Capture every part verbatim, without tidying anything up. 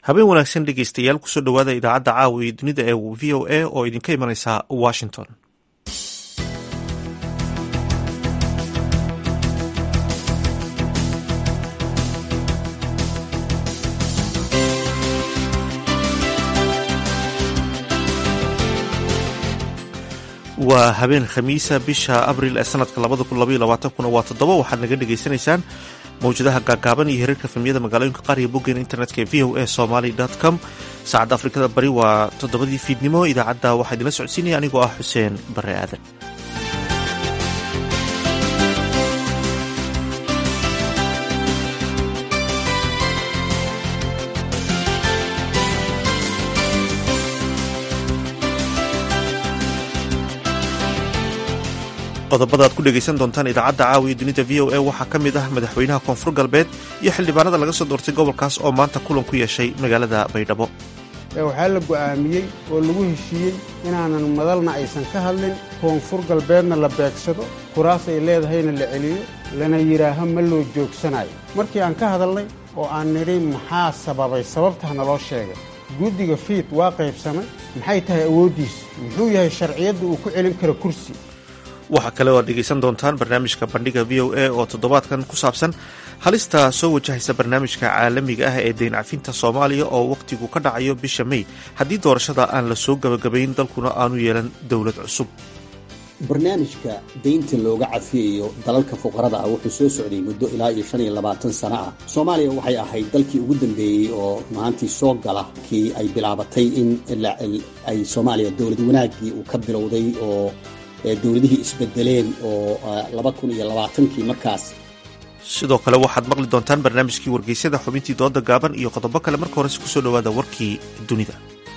habeen wanaagsan dhegeystayaal kusoo dhowaada idaacadda caawa iyo dunida ee v o a oo idinka imanaysa washington. waa habeen khamiisa bisha abril ee sanadka labada kun labaiyo labaatankuna waa toddoba. waxaad naga dhegaysanaysaan mawjadaha gaagaaban iyo hirarka filmiyada magaalooyinka qaar iyo boggeena internetka ee v o a somaly com. saacadda afrikada bari waa toddobadii fiidnimo. idaacadda waxaa idinla socodsiinaya anigoo ah xuseen bare aadan. qodobada aad ku dhegaysan doontaan idaacadda caawa iyo dunida v o a waxaa ka mid ah madaxweynaha koonfur galbeed iyo xildhibaanada laga soo doortay gobolkaas oo maanta kulan ku yeeshay magaalada baydhabo. waxaa la go'aamiyey oo lagu heshiiyey inaanan madalna aysan ka hadlin, koonfur galbeedna la beegsado, kuraas ay leedahayna la celiyo, lana yidhaaho ma loo joogsanayo. markii aan ka hadalnay oo aan nidhi maxaa sababay, sababtaa naloo sheegay. guddiga fiid waa qaybsamay, maxay tahay awooddiisa, muxuu yahay sharciyadda uu ku celin karo kursi. waxaa kale oo aad dhegaysan doontaan barnaamijka bandhiga v o a oo toddobaadkan ku saabsan halista soo wajahaysa barnaamijka caalamiga ah ee dayn cafinta soomaaliya oo wakhtigu ka dhacayo bisha may haddii doorashada aan la soo gabagabayn dalkuna aanu yeelan dowlad cusub. barnaamijka daynta looga cafiyayo dalalka fuqarada ah wuxuu soo socday muddo ilaa iyo shan iyo labaatan sano ah. soomaaliya waxay ahayd dalkii ugu dambeeyey oo maantii soo gala kii ay bilaabatay in ay soomaaliya dowlad wanaaggii uu ka bilowday oo dowladihii isbedeleen oo laba kun iyo labaatankii markaas. sidoo kale waxaad maqli doontaan barnaamijkii wargeysyada, xubintii dooda gaaban iyo qodobo kale. marka horese kusoo dhowaada warkii dunida.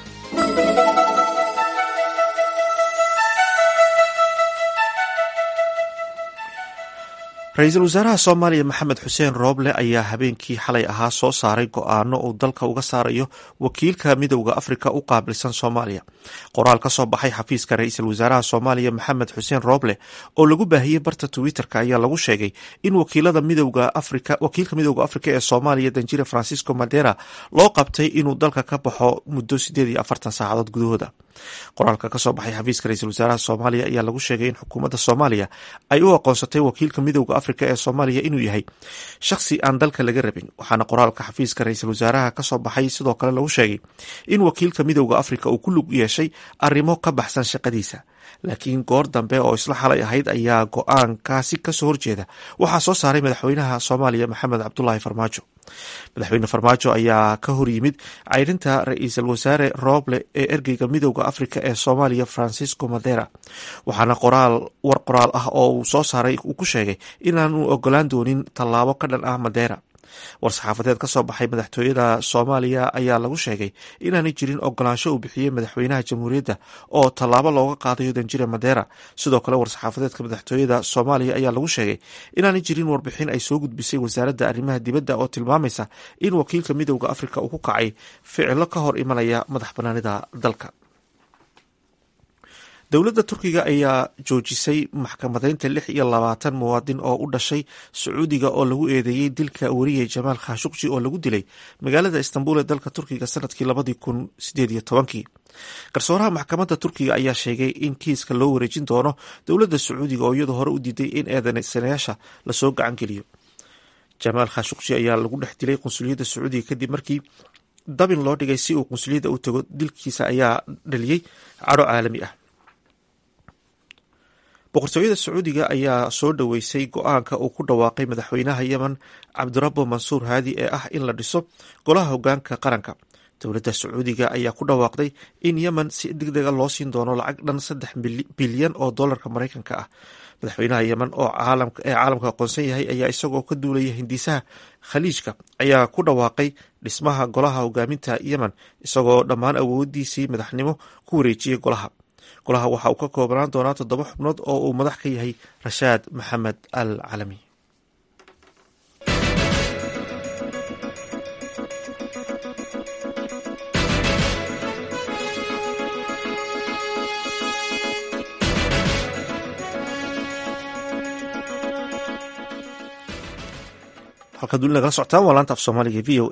ra-iisul wasaaraha soomaaliya maxamed xuseen rooble ayaa habeenkii xalay ahaa soo saaray go-aano uu dalka uga saarayo wakiilka midowda afrika u qaabilsan soomaaliya. qoraal ka soo baxay xafiiska ra-iisul wasaaraha soomaaliya maxamed xuseen rooble oo lagu baahiyey barta twitter-ka ayaa lagu sheegay in wakiilada midowda afrika wakiilka midowda afrika ee soomaaliya danjire francisco madera loo qabtay inuu dalka ka baxo muddo siddeed iyo afartan saacadood gudahooda. qoraalka ka soo baxay xafiiska ra-iisul wasaaraha soomaaliya ayaa lagu sheegay in xukuumadda soomaaliya ay u aqoonsatay wakiilka midowda afrika ee soomaaliya inuu yahay shakhsi aan dalka laga rabin. waxaana qoraalka xafiiska ra-iisul wasaaraha ka soo baxay sidoo kale lagu sheegay in wakiilka midowda afrika uu ku lug yeeshay arrimo ka baxsan shaqadiisa. laakiin goor dambe oo isla xalay ahayd ayaa go-aankaasi kasoo horjeeda waxaa soo saaray madaxweynaha soomaaliya maxamed cabdulaahi farmaajo. madaxweyne farmaajo ayaa ka hor yimid ceyrinta ra-iisul wasaare rooble ee ergeyga midowda afrika ee soomaaliya francisco madera. waxaana qoraal war qoraal ah oo uu soo saaray uu ku sheegay inaanu ogolaan doonin tallaabo ka dhan ah madera. war-saxaafadeed ka soo baxay madaxtooyada soomaaliya ayaa lagu sheegay inaanay jirin ogolaansho uu bixiyey madaxweynaha jamhuuriyadda oo tallaabo looga qaadayo danjire madera. sidoo kale war-saxaafadeedka madaxtooyada soomaaliya ayaa lagu sheegay inaanay jirin warbixin ay soo gudbisay wasaaradda arrimaha dibadda oo tilmaamaysa in wakiilka midowda afrika uu ku kacay ficilo ka hor imanaya madax banaanida dalka. dowladda turkiga ayaa joojisay maxkamadeynta lix iyo labaatan muwaadin oo u dhashay sacuudiga oo lagu eedeeyey dilka wariyey jamaal khashuqji oo lagu dilay magaalada istanbul ee dalka turkiga sanadkii labadii kun sideed iyo tobankii. garsooraha maxkamadda turkiga ayaa sheegay in kiiska loo wareejin doono dowladda sacuudiga oo iyadoo hore u diiday in eedeysanayaasha lasoo gacan geliyo. jamaal khashuqji ayaa lagu dhex dilay qunsuliyadda sacuudiga kadib markii dabin loo dhigay si uu qunsuliyadda u tago. dilkiisa ayaa dhaliyey cadho caalami ah. boqortooyada sacuudiga ayaa soo dhoweysay go-aanka uu ku dhawaaqay madaxweynaha yemen cabdirabo mansuur haadi ee ah in la dhiso golaha hogaanka qaranka. dowladda sacuudiga ayaa ku dhawaaqday in yemen si degdega loo siin doono lacag dhan saddex bilyan oo dolarka maraykanka ah. madaxweynaha yemen oo ee caalamka aqoonsan yahay ayaa isagoo ka duulaya hindisaha khaliijka ayaa ku dhawaaqay dhismaha golaha hogaaminta yemen isagoo dhammaan awoodiisii madaxnimo ku wareejiyey golaha. golaha waxa uu ka koobnaan doonaa toddoba xubnood oo uu madax ka yahay rashaad maxamed al calami. halkaad weli nagala socotaan waa laanta af soomaaliga v o a.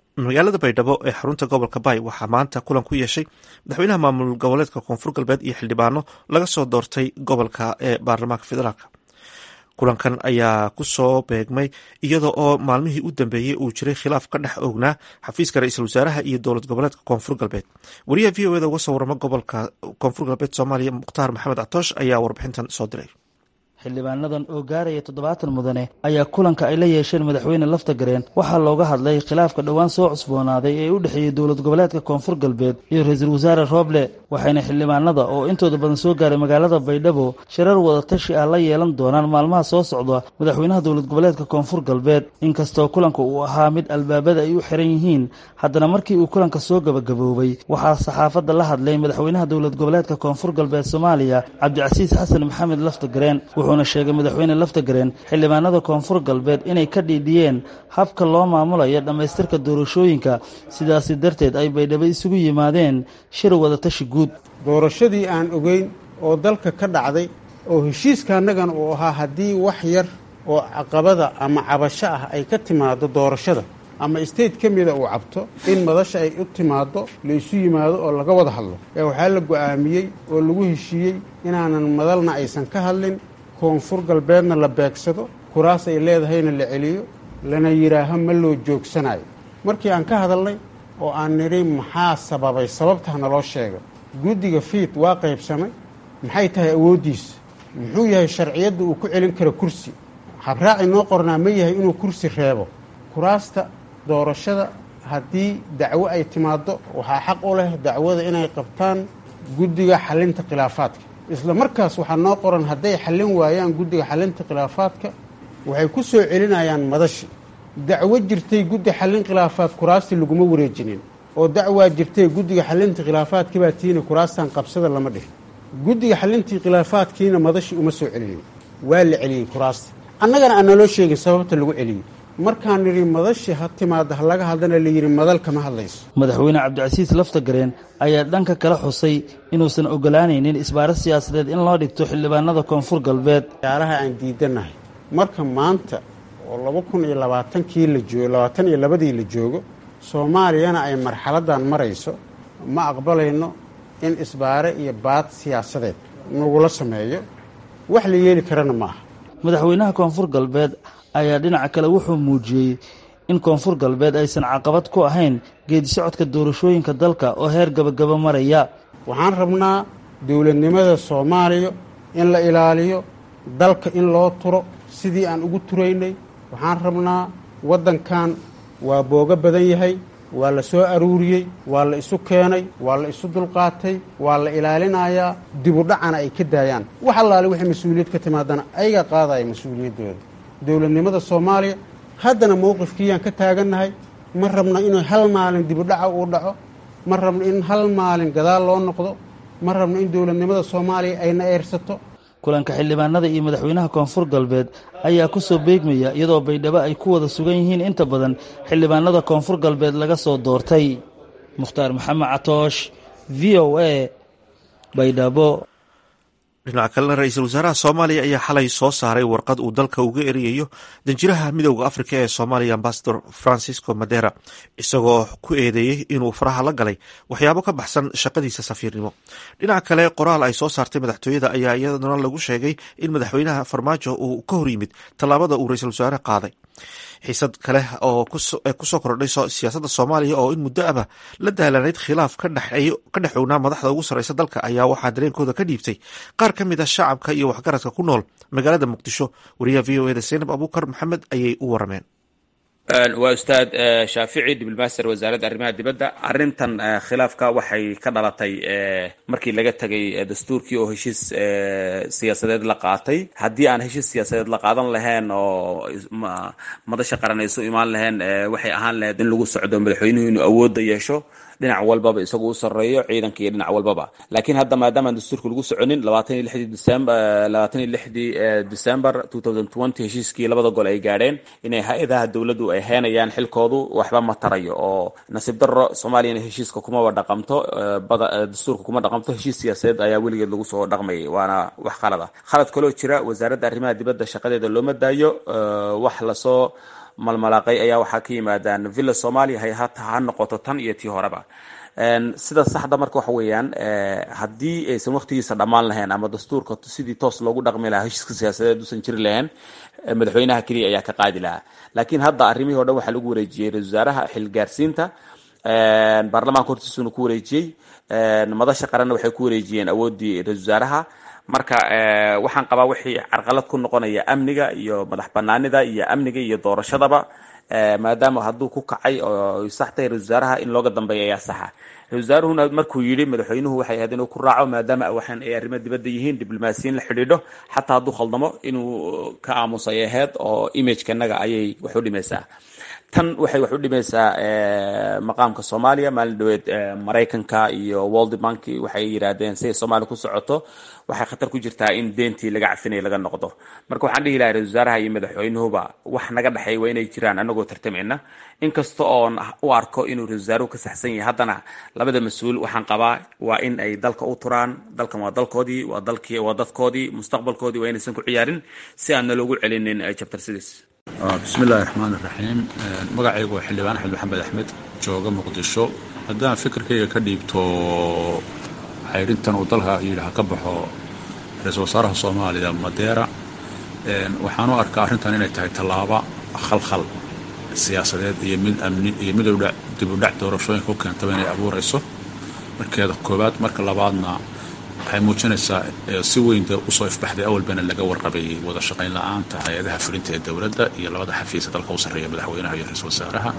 magaalada baydhabo ee xarunta gobolka baay waxaa maanta kulan ku yeeshay madaxweynaha maamul goboleedka koonfur galbeed iyo xildhibaano laga soo doortay gobolka ee baarlamaanka federaalk. kulankan ayaa ku soo beegmay iyada oo maalmihii u dambeeyey uu jiray khilaaf ka dhex oognaa xafiiska ra-iisul wasaaraha iyo dowlad goboleedka koonfur galbeed. wariyaha v o eda uga soo warama gobolka koonfur galbeed soomaaliya mukhtaar maxamed catoosh ayaa warbixintan soo diray. xildhibaanadan oo gaaraya toddobaatan mudane ayaa kulanka ay la yeesheen madaxweyne laftagareen waxaa looga hadlay khilaafka dhowaan soo cusboonaaday ee u dhexeeyey dowlad goboleedka koonfur galbeed iyo ra-iisul wasaare rooble, waxayna xildhibaanada oo intooda badan soo gaaray magaalada baydhabo shirar wadatashi ah la yeelan doonaan maalmaha soo socda madaxweynaha dowlad goboleedka koonfur galbeed. inkastoo kulanka uu ahaa mid albaabada ay u xiran yihiin, haddana markii uu kulanka soo gabagaboobay waxaa saxaafadda la hadlay madaxweynaha dowlad goboleedka koonfur galbeed soomaaliya cabdicasiis xasan maxamed laftagareen. wuxuuna sheegay madaxweyne laftagareen xildhibaanada koonfur galbeed inay ka dhiidhiyeen habka loo maamulayo dhammaystirka doorashooyinka, sidaasi darteed ay baydhabo isugu yimaadeen shir wadatashi guud. doorashadii aan ogeyn oo dalka ka dhacday oo heshiiska annagan uu ahaa haddii wax yar oo caqabada ama cabasho ah ay ka timaado doorashada ama state ka mida uu cabto in madasha ay u timaado la isu yimaado oo laga wada hadlo, ee waxaa la go'aamiyey oo lagu heshiiyey inaanan madalna aysan ka hadlin, koonfur galbeedna la beegsado, kuraas ay leedahayna la celiyo, lana yidhaaho ma loo joogsanayo. markii aan ka hadalnay oo aan nidhi maxaa sababay, sababta naloo sheego. guddiga fiid waa qaybsamay, maxay tahay awooddiisa, muxuu yahay sharciyadda uu ku celin karo kursi, habraaci noo qornaa ma yahay inuu kursi reebo. kuraasta doorashada haddii dacwo ay timaaddo waxaa xaq u leh dacwada inay qabtaan guddiga xalinta khilaafaadka. isla markaas waxaa noo qoran hadday xallin waayaan guddiga xallinta khilaafaadka waxay ku soo celinayaan madashi. dacwo jirtay guddi xallin khilaafaad kuraasti laguma wareejinin, oo dacwaa jirtay guddiga xallinta khilaafaadkii baa tiina kuraastan qabsada lama dhihin. guddiga xallintii khilaafaadkiina madashi uma soo celinin, waa la celiyey kuraasti. annagana aan naloo sheegin sababta lagu celiyey. markaan nidhi madashi ha timaada ha laga hadlana la yidhi madal kama hadlayso. madaxweyne cabdicasiis laftagareen ayaa dhanka kala xusay inuusan ogolaanaynin isbaaro siyaasadeed in loo dhigto xildhibaanada koonfur galbeed. yaalaha aan diidanahay marka maanta oo laba kun iyo labaatankii la joogo labaatan iyo labadii la joogo soomaaliyana ay marxaladan marayso, ma aqbalayno in isbaare iyo baad siyaasadeed nagula sameeyo. wax la yeeli karana ma aha. madaxweynaha koonfur galbeed ayaa dhinaca kale wuxuu muujiyey in koonfur galbeed aysan caqabad ku ahayn geedi socodka doorashooyinka dalka oo heer gabagaba maraya. waxaan rabnaa dowladnimada soomaaliya in la ilaaliyo, dalka in loo turo sidii aan ugu turaynay. waxaan rabnaa waddankan waa booga badan yahay, waa la soo aruuriyey, waa la isu keenay, waa la isu dulqaatay, waa la ilaalinayaa, dibudhacana ay ka daayaan. wax allaale wixii mas-uuliyad ka timaadana ayagaa qaadaya mas-uuliyaddooda. dowladnimada soomaaliya haddana mowqifkiiyaan ka taagannahay. ma rabno inuu hal maalin dibudhaca uu dhaco, ma rabno in hal maalin gadaal loo noqdo, ma rabno in dowladnimada soomaaliya ayna eersato. kulanka xildhibaanada iyo madaxweynaha koonfur galbeed ayaa ku soo beegmaya iyadoo baydhabo ay ku wada sugan yihiin inta badan xildhibaanada koonfur galbeed laga soo doortay. mukhtaar maxamed catoosh, v o a, baydhabo. dhinaca kalena ra-iisul wasaaraha soomaaliya ayaa xalay soo saaray warqad uu dalka uga erayayo danjiraha midowda afrika ee soomaaliya ambasador francisco madera, isagoo ku eedeeyey inuu faraha la galay waxyaabo ka baxsan shaqadiisa safiirnimo. dhinaca kale qoraal ay soo saartay madaxtooyada ayaa iyadana lagu sheegay in madaxweynaha farmaajo uu ka hor yimid tallaabada uu ra-iisul wasaare qaaday. xiisad kale oo kusoo kordhay siyaasadda soomaaliya oo in muddo aba la daalanayd khilaaf ka dhexownaa madaxda ugu sarreysa dalka ayaa waxaa dareenkooda ka dhiibtay qaar ka mid a shacabka iyo waxgaradka ku nool magaalada muqdisho. wariyaha v o eda zaynab abuukar maxamed ayay u warameen. waa ustaad shaafici diblomaster wasaaradda arrimaha dibadda. arrintan khilaafka waxay ka dhalatay markii laga tegay dastuurkii oo heshiis siyaasadeed la qaatay. haddii aan heshiis siyaasadeed la qaadan lahayn oo madasha qaran ay isu imaan lahayn, waxay ahaan lahayd in lagu socdo madaxweynuhu inuu awoodda yeesho dhinac walbaba isagu u sarreeyo ciidanka iyo dhinac walbaba. laakiin hadda maadaama dastuurka lagu soconin labaatan iyo lixdii December labaatan iyo lixdii December twenty twenty heshiiskii labada gol ay gaadheen inay hay-adaha dawladdu ay heenayaan xilkoodu waxba ma tarayo, oo nasiib darro Soomaaliyana heshiiska kuma wada dhaqamto, dastuurka kuma dhaqamto. heshiis siyaasadeed ayaa weligeed lagu soo dhaqmayay, waana wax qalad ah. khalad kaloo jira wasaaradda arrimaha dibadda shaqadeeda looma daayo. wax lasoo malmalaaqay ayaa waxaa ka yimaadaan villa Soomaaliya hay hata ha noqoto tan iyo tii horeba sida saxda marka waxa weeyaan haddii aysan waqtigiisa dhammaan lahayn ama dastuurka sidii toos loogu dhaqmi lahaa heshiiska siyaasadeed uusan jiri lahayn madaxweynaha kaliya ayaa ka qaadi lahaa laakiin hadda arrimihii oo dhan waxaa lagu wareejiyey ra-iisul wasaaraha xilgaarsiinta baarlamaanka hortiisuna ku wareejiyey madasha qaranna waxay ku wareejiyeen awooddii ra-iisul wasaaraha marka waxaan qabaa wixii carqalad ku noqonaya amniga iyo madax banaanida iyo amniga iyo doorashadaba maadaama hadduu ku kacay oo sax tahay ra-iisul wasaaraha in looga dambeeyo ayaa saxa ra-iisul wasaaruhuna markuu yidhi madaxweynuhu waxay ahayd inuu ku raaco maadaama waxaan ay arrimo dibadda yihiin diblomaasiyiin la xidhiidho xataa hadduu khaldamo inuu ka aamusay ahayd oo imagekanaga ayay wax u dhimaysaa tan waxay wax u dhimaysaa maqaamka Soomaaliya maalin dhaweed Mareykanka iyo World Bank waxay yiraahdeen si Soomaaliya ku socoto waxay khatar ku jirtaa in deentii laga cafinay laga noqdo marka waxaan dhihi lahaa ra-iisul wasaaraha iyo madaxweynuhuba wax naga dhaxay waa inay jiraan anagoo tartamayna inkasta oo u arko inuu ra-iisul wasaaruhu ka saxsan yahay haddana labada mas-uul waxaan qabaa waa in ay dalka u turaan dalkan waa dalkoodii waa dalkii waa dadkoodii mustaqbalkoodii waa inaysan ku ciyaarin si aan loogu celinin chapter six بسم الله الرحمن الرحيم magacaygu waa xildhibaan Axmed Maxamed Axmed jooga Muqdisho haddaan fikirkayga ka dhiibto xayrintan uu dalka yiraahdo ka baxo ra-iisul wasaaraha Soomaaliya Madeera waxaan u arkaa arrintan inay tahay tallaabo khalkhal siyaasadeed iyo mid amni iyo mid dib u dhac doorashooyin ku keentay inay abuurayso markeeda koobaad marka labaadna waxay muujinaysaa si weyn u soo ifbaxday awal bana laga warqabay wada shaqayn la'aanta hay'adaha fulinta ee dawladda iyo labada xafiis dalka u sareeya madaxweynaha iyo ra-iisul wasaaraha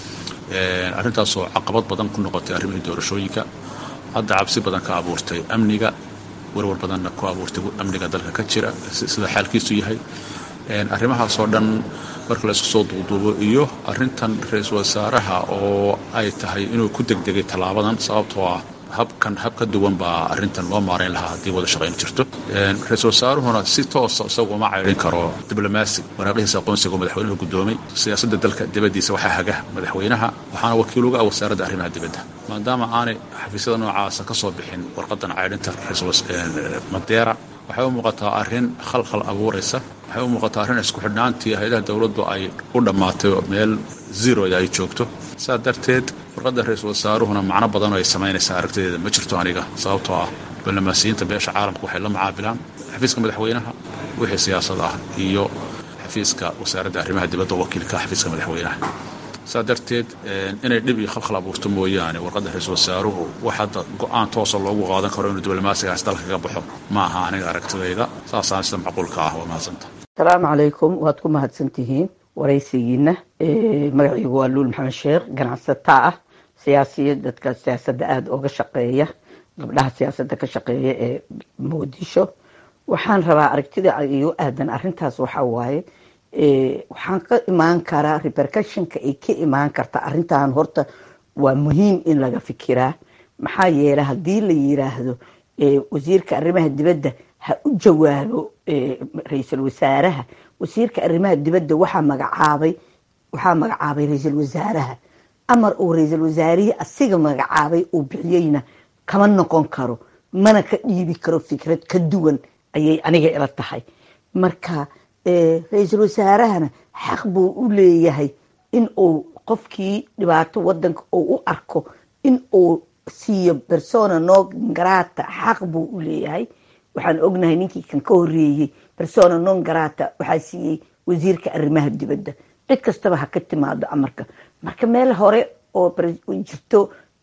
arrintaas oo caqabad badan ku noqotay arrimaha doorashooyinka hadda cabsi badan ka abuurtay amniga warwar badanna ku abuurtay amniga dalka ka jira sida xaalkiisu yahay arrimahaas oo dhan marka la isku soo duuduubo iyo arrintan ra-iisul wasaaraha oo ay tahay inuu ku degdegay talaabadan sababtoo ah habkan habka duwan baa arrintan loo maareyn lahaa haddii wada shaqayn jirto ra-iisul wasaaruhuna si toos isagu uma cayrin karo diblomaasi waraaqihiisa aqoonsiga madaxweynuhu gudoomay siyaasadda dalka dibadiisa waxaa haga madaxweynaha waxaana wakiil uga ah wasaaradda arrimaha dibadda maadaama aanay xafiisyada noocaasa ka soo bixin warqadan cayrinta ra-iisul Madeera waxay u muuqataa arrin khalkhal abuuraysa waxay u muuqataa arrin isku xidhnaantii hay'adaha dawladdu ay u dhammaatay meel zero ay joogto saa darteed warqadda ra-iisul wasaaruhuna macno badan oo ay samaynaysaa aragtideeda ma jirto aniga sababtoo ah diblomaasiyiinta beesha caalamku waxay la macaabilaan xafiiska madaxweynaha wixii siyaasad ah iyo xafiiska wasaaradda arrimaha dibadda wakiilka xafiiska madaxweynaha saa darteed inay dhib iyo khalkhal abuurto mooyaane warqadda ra-iisul wasaaruhu wax hadda go-aan toosa loogu qaadan karo inuu diblomaasigaas dalka kaga baxo ma aha aniga aragtidayda saasaan sida macquulka ah waa mahadsanta asalaamu calaykum waad ku mahadsantihiin waraysigiina magacaygu waa luul maxamed sheekh ganacsataa ah siyaasiya dadka siyaasadda aada uga shaqeeya gabdhaha siyaasadda ka shaqeeya ee muqdisho waxaan rabaa aragtida igu aadan arrintaas waxaa waaye waxaan ka imaan karaa repercussionka ay ka imaan karta arrintan horta waa muhiim in laga fikiraa maxaa yeelay haddii la yiraahdo wasiirka arrimaha dibadda ha u jawaabo ra-iisul wasaaraha wasiirka arrimaha dibadda waxaa magacaabay waxaa magacaabay ra-iisul wasaaraha amar uu ra-iisul wasaarihii asiga magacaabay uu bixiyeyna kama noqon karo mana ka dhiibi karo fikrad ka duwan ayay aniga ila tahay marka ra-iisul wasaarahana xaq buu u leeyahay in uu qofkii dhibaato wadanka uu u arko in uu siiyo persona non grata xaq buu u leeyahay waxaan ognahay ninkii kan ka horeeyey persona non grata waxaa siiyey wasiirka arrimaha dibadda cid kastaba ha ka timaado amarka marka meel hore oo jirto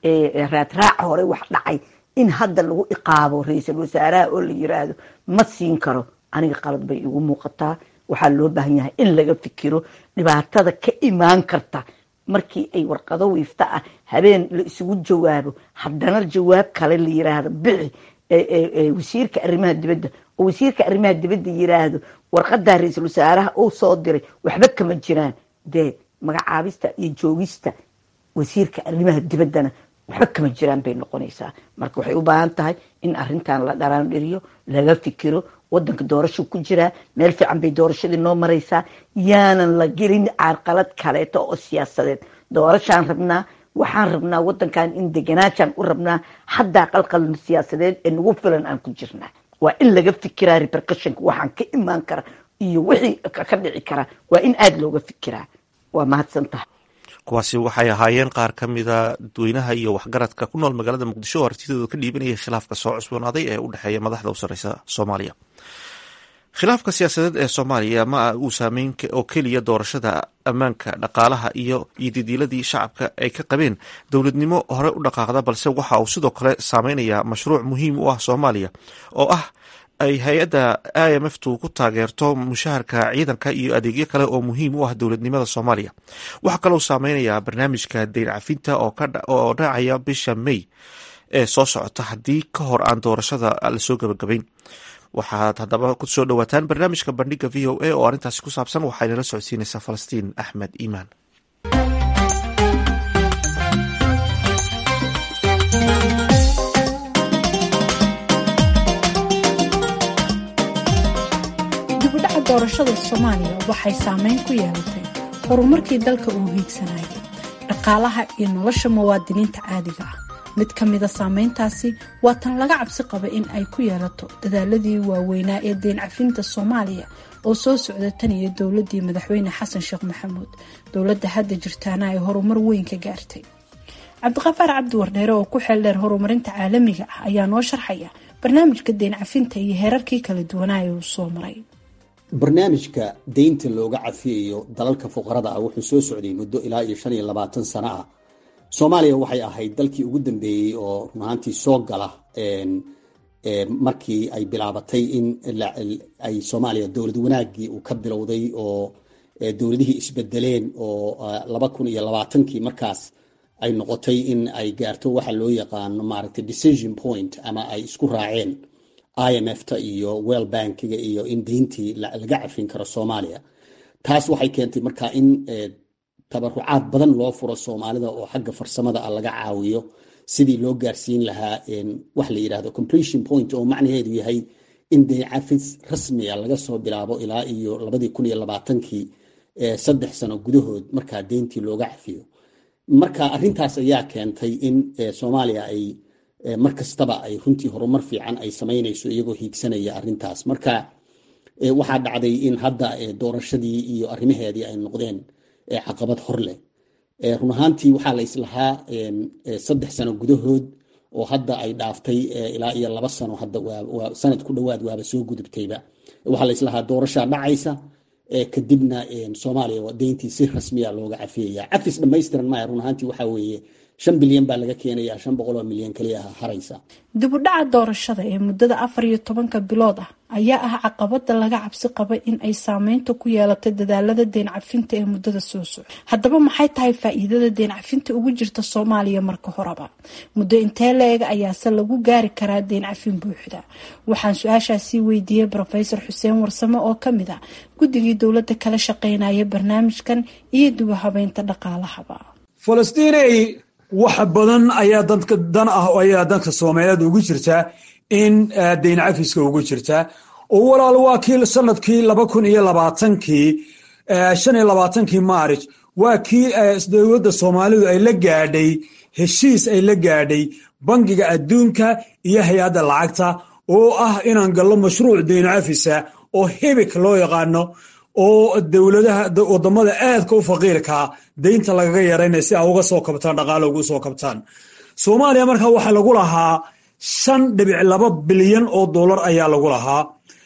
raadraac hore wax dhacay in hadda lagu iqaabo ra-iisul wasaaraha oo la yiraahdo ma siin karo aniga qalad bay igu muuqataa waxaa loo baahan yahay in laga fikiro dhibaatada ka imaan karta markii ay warqado wiifta ah habeen la isugu jawaabo haddana jawaab kale la yiraahdo bixi wasiirka arrimaha dibadda oo wasiirka arrimaha dibadda yiraahdo warqada ra-iisul wasaaraha uu soo diray waxba kama jiraan dee magacaabista iyo joogista wasiirka arrimaha dibaddana waxba kama jiraan bay noqonaysaa marka waxay u baahan tahay in arrintan la dharaan dhiriyo laga fikiro wadanka doorasho ku jiraa meel fiican bay doorashadii noo maraysaa yaanan la gelin carqalad kaleeto oo siyaasadeed doorashaan rabnaa waxaan rabnaa wadankan in deganaashaan u rabnaa haddaa qalqal siyaasadeed ee nagu filan aan ku jirnaa waa in laga fikiraa repercussionka waxaan ka imaan kara iyo wixii ka dhici kara waa in aada looga fikiraa waa mahadsantahay. kuwaasi waxay ahaayeen qaar ka mida dadweynaha iyo waxgaradka ku nool magaalada muqdisho oo artidooda ka dhiibanayay khilaafka soo cusboonaaday ee u dhexeeya madaxda u sareysa Soomaaliya. khilaafka siyaasadeed ee Soomaaliya ma uu saameyn oo keliya doorashada, ammaanka, dhaqaalaha iyo ididiiladii shacabka ay ka qabeen dowladnimo hore u dhaqaaqda, balse waxa uu sidoo kale saameynayaa mashruuc muhiim u ah Soomaaliya oo ah ay hay-adda I M F tu ku taageerto mushaharka ciidanka iyo adeegyo kale oo muhiim u ah dowladnimada Soomaaliya. waxaa kaloo saameynayaa barnaamijka deyn cafinta oo dhacaya bisha May ee soo socota haddii ka hor aan doorashada lasoo gabagabayn. waxaad haddaba ku soo dhawaataan barnaamijka bandhiga V O A oo arrintaasi ku saabsan. waxaynala socodsiinaysaa Falastiin Axmed Iimaan. dibudhaca doorashada Soomaaliya waxay saameyn ku yeelatay horumarkii dalka uu hiigsanayay, dhaqaalaha iyo nolosha muwaadiniinta caadiga ah. mid ka mida saameyntaasi waa tan laga cabsi qaba in ay ku yeelato dadaaladii waaweynaa ee deyn cafinta Soomaaliya oo soo socda tan iyo dowladii madaxweyne xasan sheekh maxamuud. dowladda hadda jirtaana ay horumar weyn ka gaartay. cabdiqafaar cabdi wardheere oo ku xeel dheer horumarinta caalamiga ah ayaa noo sharxaya barnaamijka deyn cafinta iyo heerarkii kala duwanaa ee uu soo maray. barnaamijka deynta looga cafiyayo dalalka fuqarada ah wuxuu soo socday muddo ilaa iyo shan iyo labaatan sano ah. Soomaaliya waxay ahayd dalkii ugu dambeeyey oo runaantii soo gala markii ay bilaabatay in ay Soomaaliya dowlad wanaagii uu ka bilowday oo dowladihii isbedeleen oo laba kun iyo labaatankii markaas ay noqotay in ay gaarto waxa loo yaqaano maaragtay decision point ama ay isku raaceen I M F ta iyo World Bank-ga iyo in deyntii laga cafin karo Soomaaliya. taas waxay keentay markaa in tabarucaad badan loo furo Soomaalida oo xagga farsamada ah laga caawiyo sidii loo gaarsiin lahaa wax la yiraahdo completion point oo macnaheedu yahay in deyn cafis rasmi ah laga soo bilaabo ilaa iyo laba kun iyo labaatankii saddex sano gudahood markaa deyntii looga cafiyo. marka arrintaas ayaa keentay in Soomaaliya ay markastaba ay runtii horumar fiican ay sameynayso iyagoo hiigsanaya arrintaas. marka waxaa dhacday in hadda doorashadii iyo arrimaheedii ay noqdeen caqabad hor leh. run ahaantii waxaa la islahaa saddex sano gudahood oo hadda ay dhaaftay ilaa iyo laba sano hadda waa sanad ku dhowaad waaba soo gudubtayba. waxaa la islahaa doorashaa dhacaysa kadibna Soomaaliya waa deyntii si rasmiya looga cafiyaya. cafis dhammaystiran ma run ahaantii waxaa weeye shan bilyan baa laga keenayaa shan boqol oo milyan kaliya haraysa. dib u dhaca doorashada ee muddada afar iyo tobanka bilood ah ayaa ah caqabada laga cabsi qaba in ay saameynta ku yeelato dadaalada deyn cafinta ee muddada soo socda. haddaba maxay tahay faa'iidada deyn cafinta ugu jirta Soomaaliya marka horeba? muddo intee leeg ayaase lagu gaari karaa deyn cafin buuxda? waxaan su-aashaasi weydiiyey Professor Xuseen Warsame oo ka mid ah guddigii dowladda kala shaqeynaya barnaamijkan iyo dib u habeynta dhaqaalahaba. Falastiinay wax badan ayaa dadka dan ah oo ayaa dadka Soomaaliyeed ugu jirta in deyn cafiska ugu jirta oo walaal waa kii sanadkii laba kun iyo labaatankii shan iyo labaatankii Maarch waa kii dowladda Soomaalidu ay la gaadhay heshiis ay la gaadhay bangiga adduunka iyo hay'adda lacagta oo ah inaan gallo mashruuc deyn cafisa oo hebik loo yaqaano oo dowladaha wadamada aadka u faqiirka deynta lagaga yareynay si ay uga soo kabtaan dhaqaale ugu soo kabtaan. Soomaaliya markaa waxa lagu lahaa shan dhibic laba bilyan oo dollar ayaa lagu lahaa.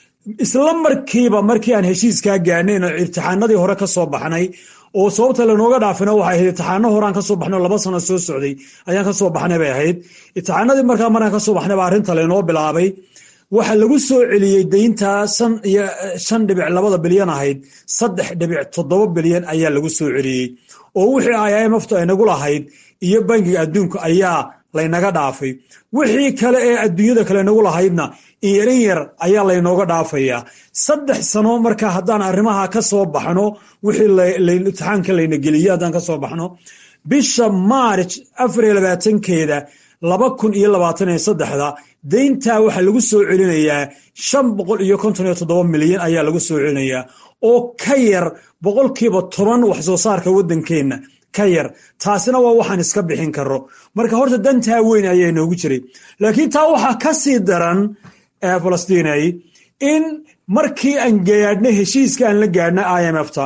isla markiiba markii aan heshiiskaa gaarnay oo imtixaanadii hore ka soo baxnay oo sababta la nooga dhaafina waxay ahayd imtixaano horaan ka soo baxnay laba sano soo socday ayaan ka soo baxnay bay ahayd. imtixaanadii markaa markaan ka soo baxnay baa arrinta laynoo bilaabay. waxa lagu soo celiyey deynta san iyo shan dhibic labada bilyan ahayd saddex dhibic toddoba bilyan ayaa lagu soo celiyey oo wixii I M F ay nagu lahayd iyo bangiga adduunka ayaa laynaga dhaafay. wixii kale ee adduunyada kale nagu lahaydna in yar ayaa laynooga dhaafayaa. saddex sano markaa haddaan arrimaha ka soo baxno wixii imtixaanka layna geliyey haddaan ka soo baxno bisha March afar iyo labaatankeeda laba kun iyo labaatan iyo saddexda deynta waxaa lagu soo celinayaa shan boqol iyo konton iyo toddoba milyan ayaa lagu soo celinayaa oo ka yar boqolkiiba toban wax soo saarka waddankeena ka yar. taasina waa waxaan iska bixin karo. marka horta dantaa weyn ayaa inoogu jiray. laakiin taa waxaa ka sii daran Falastiinay in markii aan gaadhnay heshiiska aan la gaadhnay I M F ta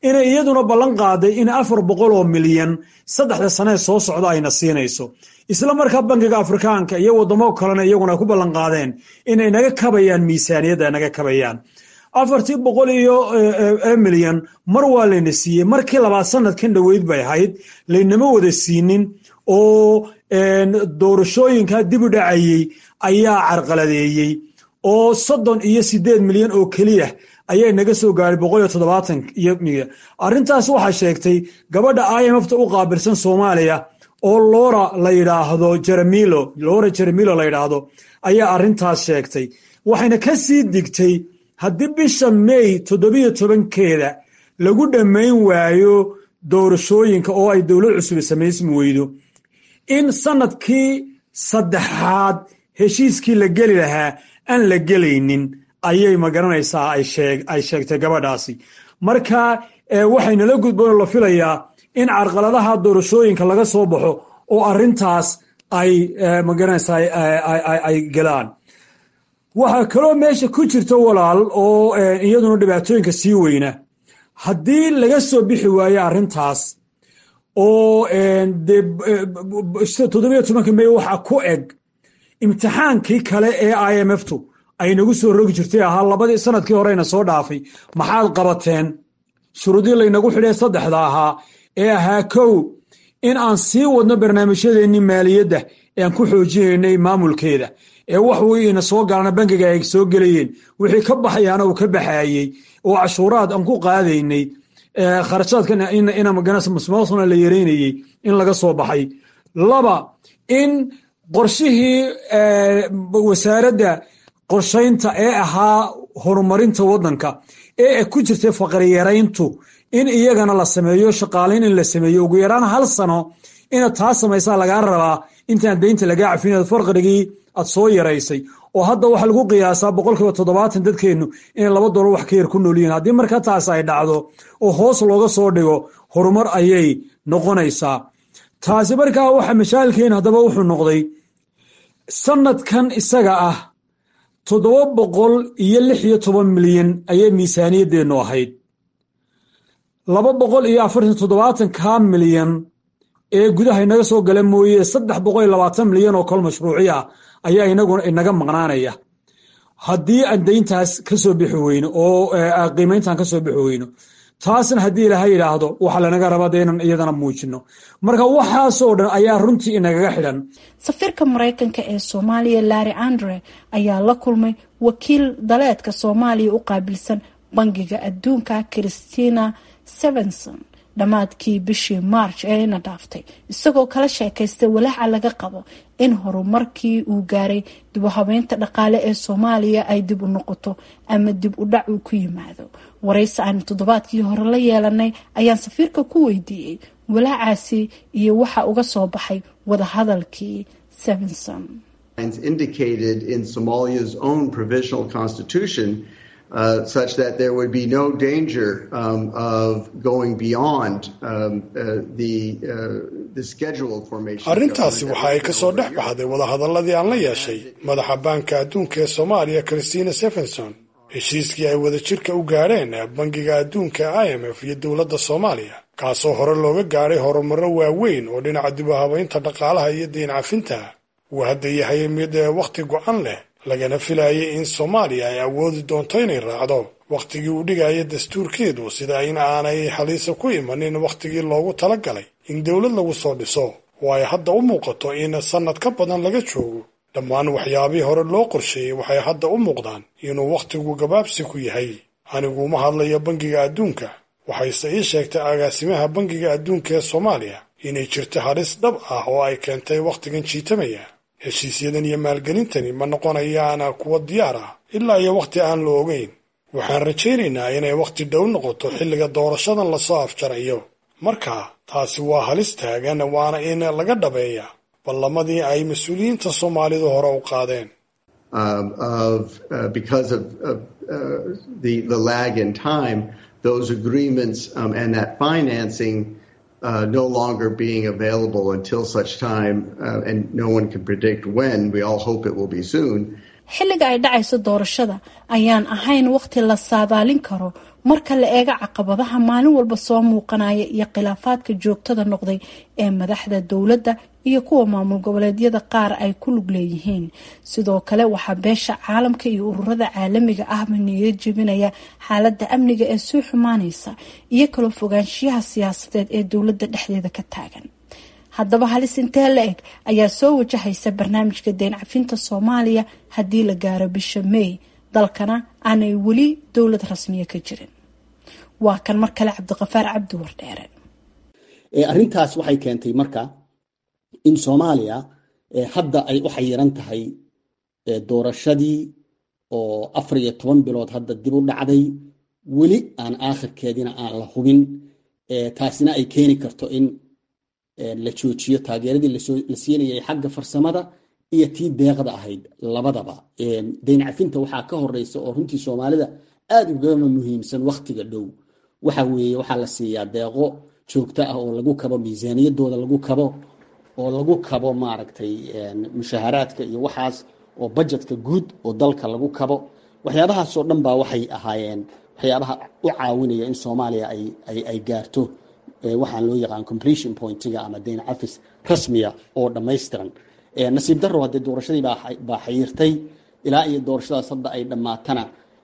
inay iyaduna ballan qaaday in afar boqol oo milyan saddexda sanee soo socda ayna siinayso isla markaa bankiga afrikaanka iyo waddamo kalena iyaguna ay ku ballan qaadeen inay naga kabayaan miisaaniyadda naga kabayaan afartii boqol iyo milyan mar waa layna siiyey markii labaad sanadkan dhoweyd bay ahayd laynama wada siinin oo doorashooyinka dib u dhacayey ayaa carqaladeeyey oo soddon iyo siddeed milyan oo keliya ayay naga soo gaaray boqol iyo toddobaatan iyo milyan arrintaas waxaa sheegtay gabadha I M F ta u qaabilsan Soomaaliya oo Laura la yiraahdo Jeremilo Laura Jeremilo la yiraahdo ayaa arrintaas sheegtay waxayna ka sii digtay haddii bisha May toddobiyo tobankeeda lagu dhammayn waayo doorashooyinka oo ay dowlad cusub samaysmi weydo in sanadkii saddexaad heshiiskii la geli lahaa aan la gelaynin ayay magaranaysaa ay sheeg ay sheegtay gabadhaasi marka waxayna la gudboon la filayaa in carqaladaha doorashooyinka laga soo baxo oo arrintaas ay magaranaysaa ay ay galaan waxa kaloo meesha ku jirta walaal oo iyaduna dhibaatooyinka sii weyna haddii laga soo bixi waayo arrintaas oo toddobiyo tobanka May waxa ku eg imtixaankii kale ee I M F tu ay nagu soo rogi jirtay ahaa labadii sanadkii horeyna soo dhaafay maxaad qabateen shuruudii laynagu xidhay saddexda ahaa ee ahaa kow in aan sii wadno barnaamijyadeennii maaliyadda ee aan ku xoojinaynay maamulkeeda ee wax wiina soo galana bankiga ay soo gelayeen wixii ka baxayaana uu ka baxayay oo cashuuraad aan ku qaadaynay kharashaadkan in ina maganas musmaasuna la yareynayay in laga soo baxay laba in qorshihii wasaaradda qorshaynta ee ahaa horumarinta waddanka ee ku jirtay faqri yarayntu in iyagana la sameeyo shaqaalayn in la sameeyo ugu yaraan hal sano ina taa samaysaa lagaa rabaa intaan deynta lagaa cafinayo farqigii aad soo yaraysay oo hadda waxa lagu qiyaasaa boqolkiiba toddobaatan dadkeennu inay laba dolar wax ka yar ku nool yihiin haddii marka taas ay dhacdo oo hoos looga soo dhigo horumar ayay noqonaysaa taasi markaa waxa mashaalkeena haddaba wuxuu noqday sanadkan isaga ah toddoba boqol iyo lix iyo toban milyan ayay miisaaniyadeennu ahayd laba boqol iyo afartan toddobaatan ka milyan ee gudaha inaga soo gala mooye saddex boqol iyo labaatan milyan oo kol mashruuci ah ayaa inaguna inaga maqnaanaya haddii aan deyntaas ka soo bixi weyno oo qiimayntaan ka soo bixi weyno taasna haddii ilaahay yidhaahdo waxa lanaga rabaa dee inaan iyadana muujino marka waxaasoo dhan ayaa runtii inagaga xidhan safiirka maraykanka ee Soomaaliya Larry Andre ayaa la kulmay wakiil daleedka Soomaaliya u qaabilsan bangiga adduunka Christina Stevenson dhamaadkii bishii March ee ina dhaaftay isagoo kala sheekaystay walaaca laga qabo in horumarkii uu gaaray dib u habeynta dhaqaale ee Soomaaliya ay dib u noqoto ama dib u dhac uu ku yimaado waraysi aan toddobaadkii hore la yeelanay ayaan safiirka ku weydiiyey walaacaasi iyo waxa uga soo baxay wada hadalkii Stevenson indicated in Somalia's own provisional constitution Uh, such that there would be no danger um, of going beyond um, uh, the uh, the scheduled formation. arrintaasi waxa ay ka soo dhex baxday wada hadalladii aan la yeeshay madaxa baanka adduunka ee Soomaaliya Christina Stevenson heshiiskii ay wada jirka u gaareen bangiga adduunka I M F iyo dowladda Soomaaliya kaasoo hore looga gaaray horumarro waaweyn oo dhinaca dib u habeynta dhaqaalaha iyo deyn cafinta uu hadda yahay mid waqti go'an leh lagana filayay in Soomaaliya ay awoodi doonto inay raacdo waqtigii uu dhigayay dastuurkeedu sida in aanay xaliisa ku imanin waqtigii loogu talagalay in dowlad lagu soo dhiso oo ay hadda u muuqato in sanad ka badan laga joogo dhammaan waxyaabihii hore loo qorsheeyey waxay hadda u muuqdaan inuu waqtigu gabaabsi ku yahay anigu uma hadlayo bangiga adduunka waxayse ii sheegtay agaasimaha bangiga adduunka ee Soomaaliya inay jirto halis dhab ah oo ay keentay waqtigan jiitamaya heshiisyadan iyo maalgelintani ma noqonayaan kuwa diyaar ah ilaa iyo waqti aan la ogeyn waxaan rajaynaynaa inay waqti dhow noqoto xilliga doorashadan lasoo afjarayo marka taasi waa halis taagan waana in laga dhabeeya ballamadii ay mas-uuliyiinta Soomaalidu hore u qaadeen because of the the lag in time those agreements um, and that financing Uh, no longer being available until such time uh, and no one can predict when. We all hope it will be soon. xilliga ay dhacayso doorashada ayaan ahayn waqti la saadaalin karo marka la eego caqabadaha maalin walba soo muuqanaya iyo khilaafaadka joogtada noqday ee madaxda dowladda iyo kuwa maamul goboleedyada qaar ay ku lug leeyihiin. sidoo kale waxaa beesha caalamka iyo ururada caalamiga ahba niyad jebinaya xaalada amniga ee soo xumaanaysa iyo kala fogaanshiyaha siyaasadeed ee dowladda dhexdeeda ka taagan. haddaba halis intee la eg ayaa soo wajahaysa barnaamijka deyn cafinta Soomaaliya haddii la gaaro bisha May dalkana aanay weli dowlad rasmiya ka jirin? waa kan mar kale Cabdiqafaar Cabdi Wardheere. arrintaas waxay keentay marka in Soomaaliya hadda ay u xayiran tahay doorashadii oo afar iyo toban bilood hadda dib u dhacday, weli aan aakhirkeedina aan la hubin. taasina ay keeni karto in la joojiyo taageeradii la siinayay xagga farsamada iyo tii deeqda ahayd labadaba. deyn cafinta waxaa ka horeysa oo runtii Soomaalida aad uga muhiimsan waqtiga dhow. waxa weeye waxaa la siiyaa deeqo joogto ah oo lagu kabo miisaaniyadooda, lagu kabo oo lagu kabo maaragtay mushaharaadka iyo waxaas oo budgetka guud oo dalka lagu kabo. waxyaabahaas oo dhan baa waxay ahaayeen waxyaabaha u caawinaya in Soomaaliya ay ay ay gaarto waxaan loo yaqaan completion pointiga ama deyn cafis rasmiya oo dhammaystiran. nasiib darro hadee doorashadii baa xayirtay ilaa iyo doorashadaas hadda ay dhammaatana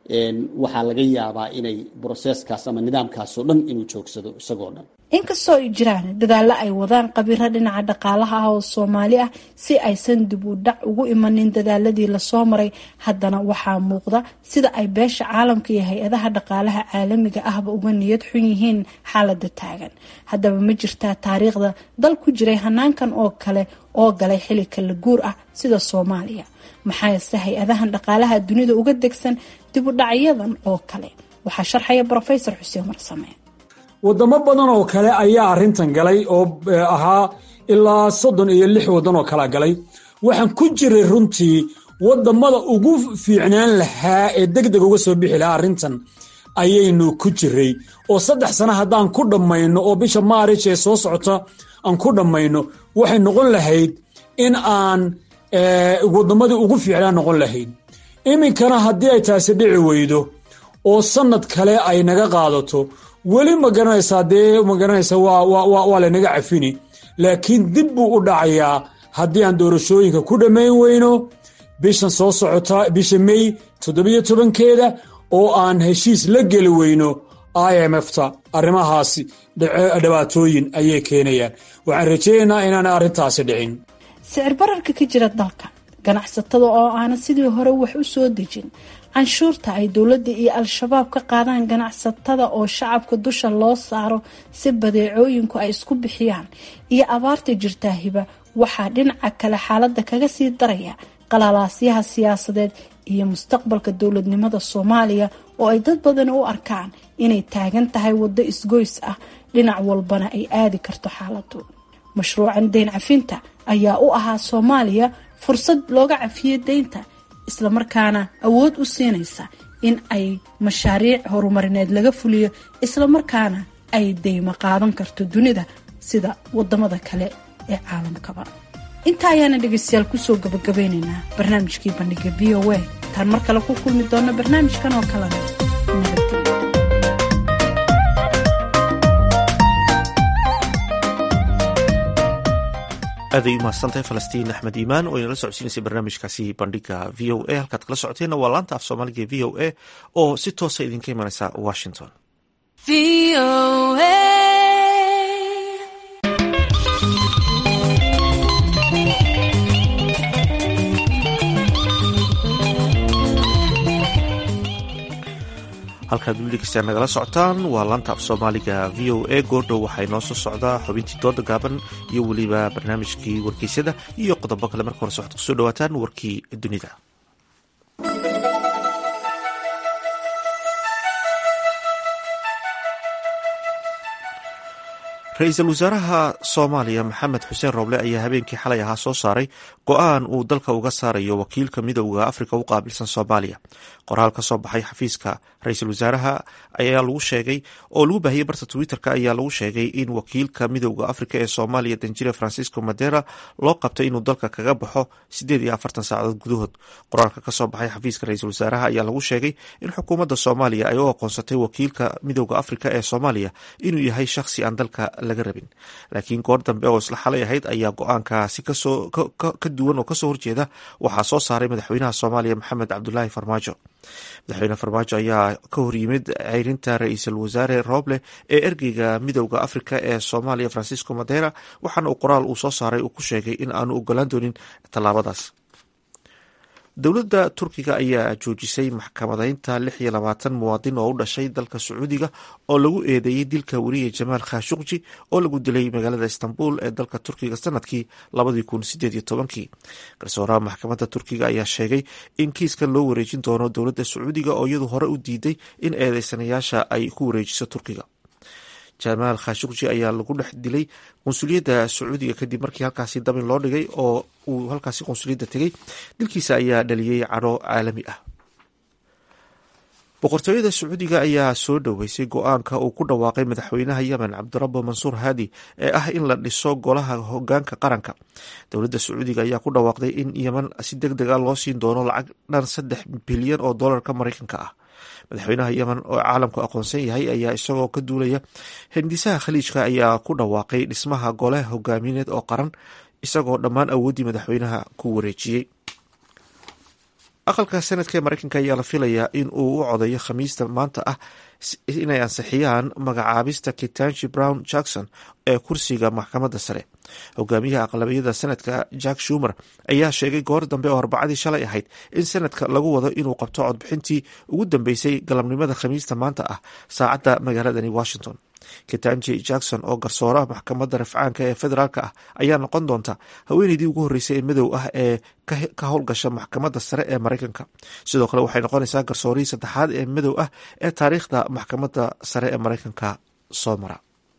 waxaa laga yaabaa inay broseskaas ama nidaamkaas oo dhan inuu joogsado isagoo dhan. inkastoo ay jiraan dadaallo ay wadaan khabiiro dhinaca dhaqaalaha ah oo Soomaali ah si aysan dib u dhac ugu imanin dadaaladii la soo maray, haddana waxaa muuqda sida ay beesha caalamka iyo hay-adaha dhaqaalaha caalamiga ahba uga niyad xun yihiin xaalada taagan. haddaba ma jirtaa taariikhda dal ku jiray hanaankan oo kale oo galay xilli kala guur ah sida Soomaaliya? maxaase hay-adahan dhaqaalaha dunida uga degsan dib u dhacyadan oo kale? waxaa sharxaya Professor Xuseen Marsame. wadamo badan oo kale ayaa arrintan galay oo ahaa ilaa soddon iyo lix wadan oo kala galay. waxaan ku jiray runtii wadamada ugu fiicnaan lahaa ee degdeg uga soo bixi lahaa arrintan ayaynu ku jiray, oo saddex sano haddaan ku dhammayno oo bisha Maarish ee soo socota aan ku dhammayno waxay noqon lahayd in aan wadamadii ugu fiicnaan noqon lahayd. iminkana haddii ay taasi dhici weydo oo sanad kale ay naga qaadato, weli ma garanaysaa dee ma garanaysa waa waa waa lanaga cafini, laakiin dib buu u dhacayaa haddii aan doorashooyinka ku dhammayn weyno bishan soo socota bisha May toddobiyo tobankeeda oo aan heshiis la geli weyno I M F-ta. arrimahaasi dhibaatooyin ayay keenayaan. waxaan rajaynaynaa inaan arrintaasi dhicin. sicir bararka ka jira dalka, ganacsatada oo aana sidii hore wax u soo dejin, canshuurta ay dowladda iyo al-shabaab ka qaadaan ganacsatada oo shacabka dusha loo saaro si badeecooyinku ay isku bixiyaan, iyo abaarta jirtaa hiba waxaa dhinaca kale xaaladda kaga sii daraya qalalaasyaha siyaasadeed iyo mustaqbalka dowladnimada Soomaaliya oo ay dad badan u arkaan inay taagan tahay waddo isgoys ah, dhinac walbana ay aadi karto xaaladu. mashruucan deyn cafinta ayaa u ahaa Soomaaliya fursad looga cafiyo deynta, isla markaana awood u siinaysa in ay mashaariic horumarineed laga fuliyo, isla markaana ay deymo qaadan karto dunida sida wadamada kale ee caalamkaba. inta ayaana dhegeystayaal kusoo gabagabeynaynaa barnaamijkii bandhiga V O A. taan mar kale ku kulmi doona barnaamijkan oo kalena aaday umahadsantahay falastiin axmed iimaan oo inala socodsiinaysay barnaamijkaasi bandhiga v o a. halkaad kala socoteenna waa laanta af soomaaliga v o a oo si toosa idinka imanaysa Washington. halkaad weli dhegeystayaal nagala socotaan waa laanta af soomaaliga v o a. goordhow waxaa inoo soo socdaa xubintii dooda gaaban iyo weliba barnaamijkii wargeysyada iyo qodobo kale. marka hore waxaad kusoo dhawaataan warkii dunida. ra-iisul wasaaraha soomaaliya maxamed xuseen rooble ayaa habeenkii xalay ahaa soo saaray go-aan uu dalka uga saarayo wakiilka midowda afrika u qaabilsan soomaaliya. qoraal ka soo baxay xafiiska ra-iisul wasaaraha ayaa lagu sheegay oo lagu baahiyey barta twitter-ka ayaa lagu sheegay in wakiilka midowda afrika ee soomaaliya danjire francisco madera loo qabtay inuu dalka kaga baxo sideed iyo afartan saacadood gudahood. qoraalka kasoo baxay xafiiska ra-iisul wasaaraha ayaa lagu sheegay in xukuumadda soomaaliya ay u aqoonsatay wakiilka midowda afrika ee soomaaliya inuu yahay shakhsi aan dalka laga rabin. laakiin goor dambe oo isla xalay ahayd ayaa go-aankaasi ka duwan oo kasoo horjeeda waxaa soo saaray madaxweynaha soomaaliya maxamed cabdulaahi farmaajo. madaxweyne farmaajo ayaa ka horyimid ceyrinta ra-iisul wasaare rooble ee ergeyga midowda afrika ee soomaaliya francisco madera, waxaana uu qoraal uu soo saaray uu ku sheegay in aanu ogolaan doonin tallaabadaas. dowladda turkiga ayaa joojisay maxkamadeynta lix iyo labaatan muwaadin oo u dhashay dalka sacuudiga oo lagu eedeeyey dilka weriye jamaal khashuqji oo lagu dilay magaalada istanbul ee dalka turkiga sanadkii labadii kun sideed iyo tobankii. garsooraha maxkamadda turkiga ayaa sheegay in kiiskan loo wareejin doono dowladda sacuudiga oo iyadu hore u diiday in eedeysanayaasha ay ku wareejiso turkiga. jamaal khashuqji ayaa lagu dhex dilay qunsuliyadda sacuudiga kadib markii halkaasi dabin loo dhigay oo uu halkaasi qunsuliyadda tegey. dilkiisa ayaa dhaliyey cadho caalami ah. boqortooyada sacuudiga ayaa soo dhoweysay go-aanka uu ku dhawaaqay madaxweynaha yemen cabdirabo mansuur haadi ee ah in la dhiso golaha hogaanka qaranka. dowladda sacuudiga ayaa ku dhawaaqday in yemen si deg deg a loo siin doono lacag dhan saddex bilyan oo doolarka maraykanka ah. madaxweynaha yemen oo caalamku aqoonsan yahay ayaa isagoo ka duulaya hindisaha khaliijka ayaa ku dhawaaqay dhismaha gole hogaamineed oo qaran, isagoo dhammaan awooddii madaxweynaha ku wareejiyey. aqalka sanadka ee maraykanka ayaa la filayaa in uu u codeeyo khamiista maanta ah inay ansixiyaan magacaabista ketanji brown jackson ee kursiga maxkamadda sare. hogaamiyaha aqlabiyada sanadka jack shumer ayaa sheegay goor dambe oo arbacadii shalay ahayd in sanadka lagu wado inuu qabto codbixintii ugu dambeysay galabnimada khamiista maanta ah saacadda magaaladani washington. ketanji jackson oo garsooraha maxkamadda rafcaanka ee federaalk ah ayaa noqon doonta haweeneydii ugu horreysay ee madow ah ee ka howlgasha maxkamadda sare ee maraykanka. sidoo kale waxay noqonaysaa garsoorihii saddexaad ee madow ah ee taariikhda maxkamadda sare ee maraykanka soo mara.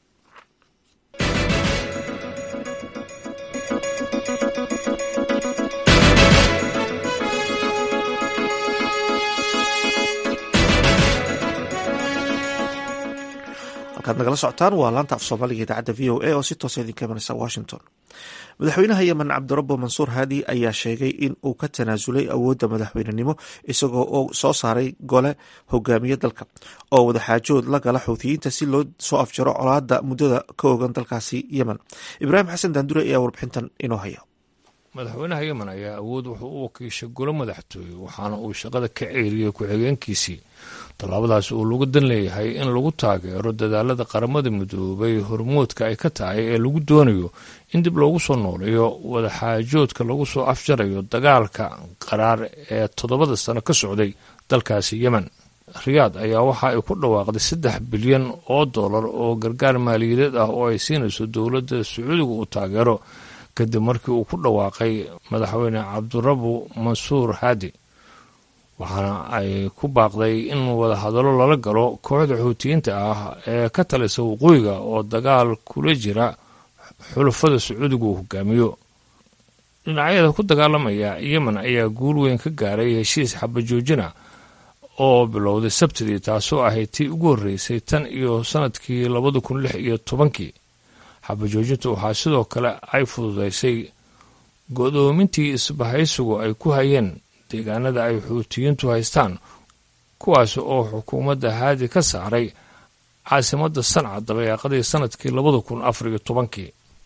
halkaad nagala socotaan waa laanta af soomaaliga idaacadda v o a oo si toosa idinka imanaysa washington. madaxweynaha yemen cabdirabo mansuur haadi ayaa sheegay in uu ka tanaasulay awoodda madaxweynenimo isagoo oo soo saaray gole hogaamiye dalka oo wadaxaajood la gala xuutiyiinta si loo soo afjaro colaadda muddada ka ogan dalkaasi yemen. ibraahim xasan daandure ayaa warbixintan inoo haya. madaxweynaha yemen ayaa awood wuxuu u wakiishay golo madaxtooye waxaana uu shaqada ka ceeriyey ku-xigeenkiisii. tallaabadaas uu lagu dan leeyahay in lagu taageero dadaalada qaramada midoobay hormoodka ay ka tahay ee lagu doonayo in dib loogu soo nooleeyo wadaxaajoodka lagu soo afjarayo dagaalka qaraar ee toddobada sano ka socday dalkaasi yemen. riyaad ayaa waxa ay ku dhawaaqday saddex bilyan oo dollar oo gargaar maaliyadeed ah oo ay siinayso dowladda sacuudiga uu taageero kadib markii uu ku dhawaaqay madaxweyne cabdirabo mansuur haadi. waxaana ay ku baaqday in wadahadallo lala galo kooxda xuutiyiinta ah ee ka talisa waqooyiga oo dagaal kula jira xulafada sacuudiga uu hogaamiyo. dhinacyada ku dagaalamaya yemen ayaa guul weyn ka gaaray heshiis xabajoojina oo bilowday sabtidii, taasoo ahayd tii ugu horreysay tan iyo sanadkii labada kun lix iyo tobankii. xabajoojinta waxaa sidoo kale ay fududaysay godoomintii isbahaysigu ay ku hayeen deegaanada ay xuutiyiintu haystaan, kuwaas oo xukuumadda haadi ka saaray caasimadda sanca dabayaaqadii sanadkii labada kun afar iyo tobankii.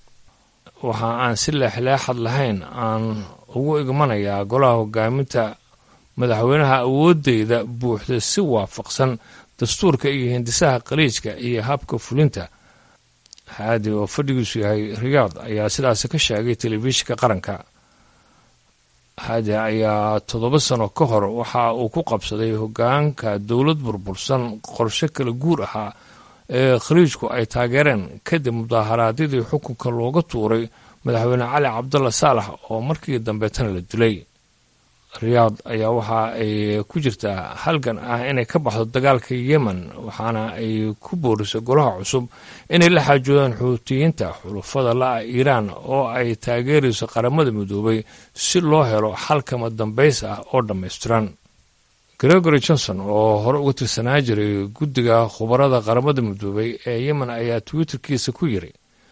waxa aan si leexleexad lahayn aan ugu igmanayaa golaha hogaaminta madaxweynaha awoodeyda buuxda si waafaqsan dastuurka iyo hindisaha khaliijka iyo habka fulinta. haadi oo fadhigiisu yahay riyaad ayaa sidaasi ka sheegay telefishinka qaranka. haadi ayaa toddoba sano ka hor waxa uu ku qabsaday hogaanka dowlad burbursan qorshe kala guur ahaa ee khaliijku ay taageereen kadib mudaharaadyadii xukunka looga tuuray madaxweyne cali cabdalla saalax oo markii dambe tan la dilay. riyaad ayaa waxa ay ku jirtaa halgan ah inay ka baxdo dagaalka yemen waxaana ay ku boorisay golaha cusub inay la xaajoodaan xuutiyiinta xulufada la-a iiraan oo ay taageerayso qaramada midoobay si loo helo xal kama dambays ah oo dhammaystiran gregory johnson oo hore uga tirsanaa jiray guddiga khubarada qaramada midoobay ee yemen ayaa twitterkiisa ku yiri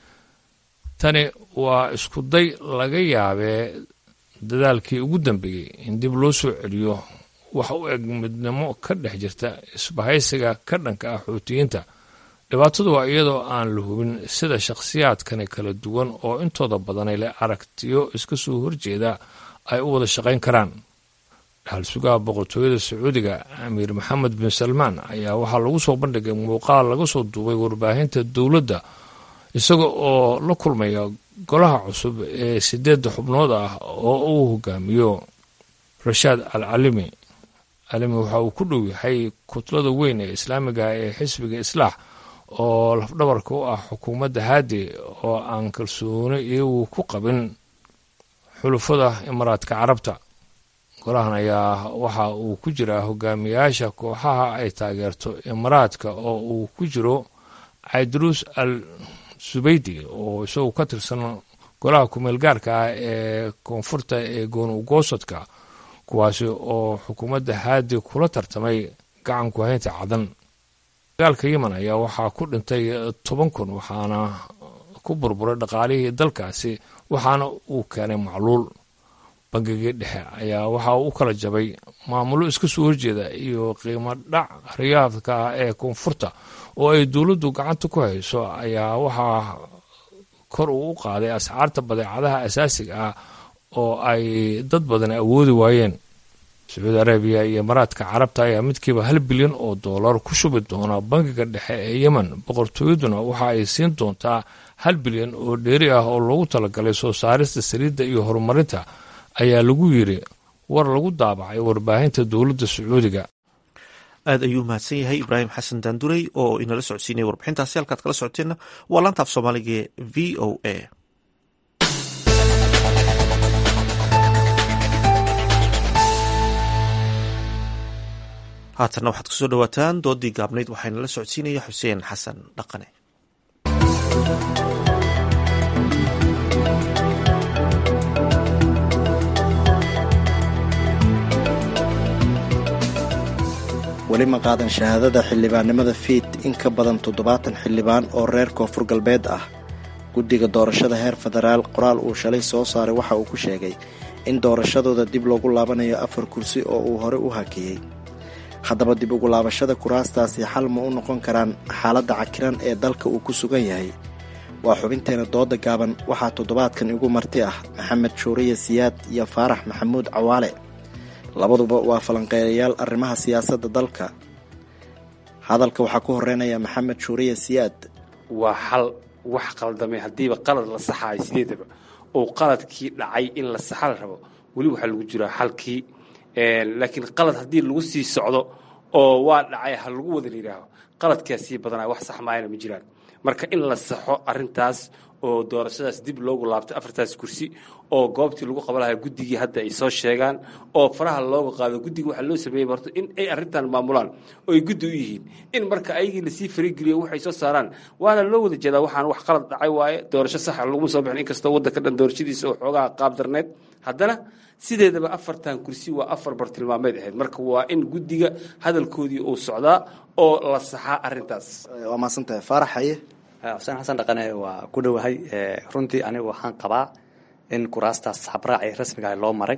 tani waa isku day laga yaabee dadaalkii ugu dambeeyey in dib loo soo celiyo wax u eg midnimo ka dhex jirta isbahaysiga ka dhanka ah xuutiyiinta dhibaatadu waa iyadoo aan la hubin sida shakhsiyaadkani kala duwan oo intooda badanay leh aragtiyo iska soo horjeeda ay u wada shaqayn karaan dhaxal sugaha boqortooyada sacuudiga amiir maxamed bin salmaan ayaa waxaa lagu soo bandhigay muuqaal laga soo duubay warbaahinta dowladda isaga oo la kulmaya golaha cusub ee sideedda xubnood ah oo uu hogaamiyo rashaad al calimi calimi waxa uu ku dhow yahay kutlada weyn ee islaamiga ee xisbiga islaax oo lafdhabarka u ah xukuumadda haadi oo aan kalsooni iyagu ku qabin xulufada imaaraadka carabta golahan ayaa waxa uu ku jiraa hogaamiyaasha kooxaha ay taageerto imaaraadka oo uu ku jiro caydruus al subaydi oo isagu ka tirsan golaha kumeel gaarka ah ee koonfurta ee goon-ugoosadka kuwaasi oo xukuumadda haadi kula tartamay gacan ku haynta cadan dagaalka yemen ayaa waxaa ku dhintay toban kun waxaana ku burburay dhaqaalihii dalkaasi waxaana uu keenay macluul bangigii dhexe ayaa waxa uu u kala jabay maamulo iska soo horjeeda iyo qiimo dhac riyaadka ah ee koonfurta oo ay dowladdu gacanta ku hayso ayaa waxaa kor uu u qaaday ascaarta badeecadaha asaasiga ah oo ay dad badan awoodi waayeen sacuudi arabiya iyo imaaraadka carabta ayaa midkiiba hal bilyan oo doolar ku shubi doona bangiga dhexe ee yemen boqortooyaduna waxa ay siin doontaa hal bilyan oo dheeri ah oo loogu talagalay soo saarista saliidda iyo horumarinta ayaa lagu yiri war lagu daabacay warbaahinta dowladda sacuudiga aad ayuu mahadsan yahay ibraahim xasan daandurey oo inala socodsiinaya warbixintaasi halkaad kala socoteenna waa laanta af soomaaliga ee v o a haatanna waxaad kusoo dhawaataan doodii gaabnayd waxaana la socodsiinaya xuseen xasan dhaqane weli ma qaadan shahaadada xildhibaannimada fiid in ka badan toddobaatan xildhibaan oo reer koonfur galbeed ah guddiga doorashada heer federaal qoraal uu shalay soo saaray waxa uu ku sheegay in doorashadooda dib loogu laabanayo afar kursi oo uu hore u hakeeyey haddaba dib ugu laabashada kuraastaasi xal ma u noqon karaan xaaladda cakiran ee dalka uu ku sugan yahay waa xubinteena dooda gaaban waxaa toddobaadkan igu marti ah maxamed shuuriye siyaad iyo faarax maxamuud cawaale labaduba waa falanqeeyayaal arrimaha siyaasadda dalka hadalka waxaa ku horeynaya maxamed shuuriye siyaad waa xal wax qaldamay haddiiba qalad la saxaayo sideedaba oo qaladkii dhacay in la saxa la rabo weli waxaa lagu jiraa xalkii laakiin qalad haddii lagu sii socdo oo waa dhacay ha lagu wada layidhaaho qaladkaa sii badanaya wax sax maayana ma jiraan marka in la saxo arrintaas oo doorashadaas dib loogu laabtay afartaas kursi oo goobtii lagu qaban lahaa guddigii hadda ay soo sheegaan oo faraha looga qaado guddiga waxaa loo sameeyey horto in ay arrintan maamulaan oo ay guddi u yihiin in marka ayagii lasii farigeliyo waxay soo saaraan waana loo wada jeedaa waxaan wax qalad dhacay waaye doorasho saxa laguma soo bixin inkastoo waddanka dhan doorashadiisa oo xoogaha qaab darneed haddana sideedaba afartan kursi waa afar bartilmaameed ahayd marka waa in guddiga hadalkoodii uu socdaa oo la saxaa arrintaas waa maasantahay faarax haye xuseen xasan dhaqane waa ku dhowahay runtii anigu waxaan qabaa in kuraastaas habraaci rasmiga loo maray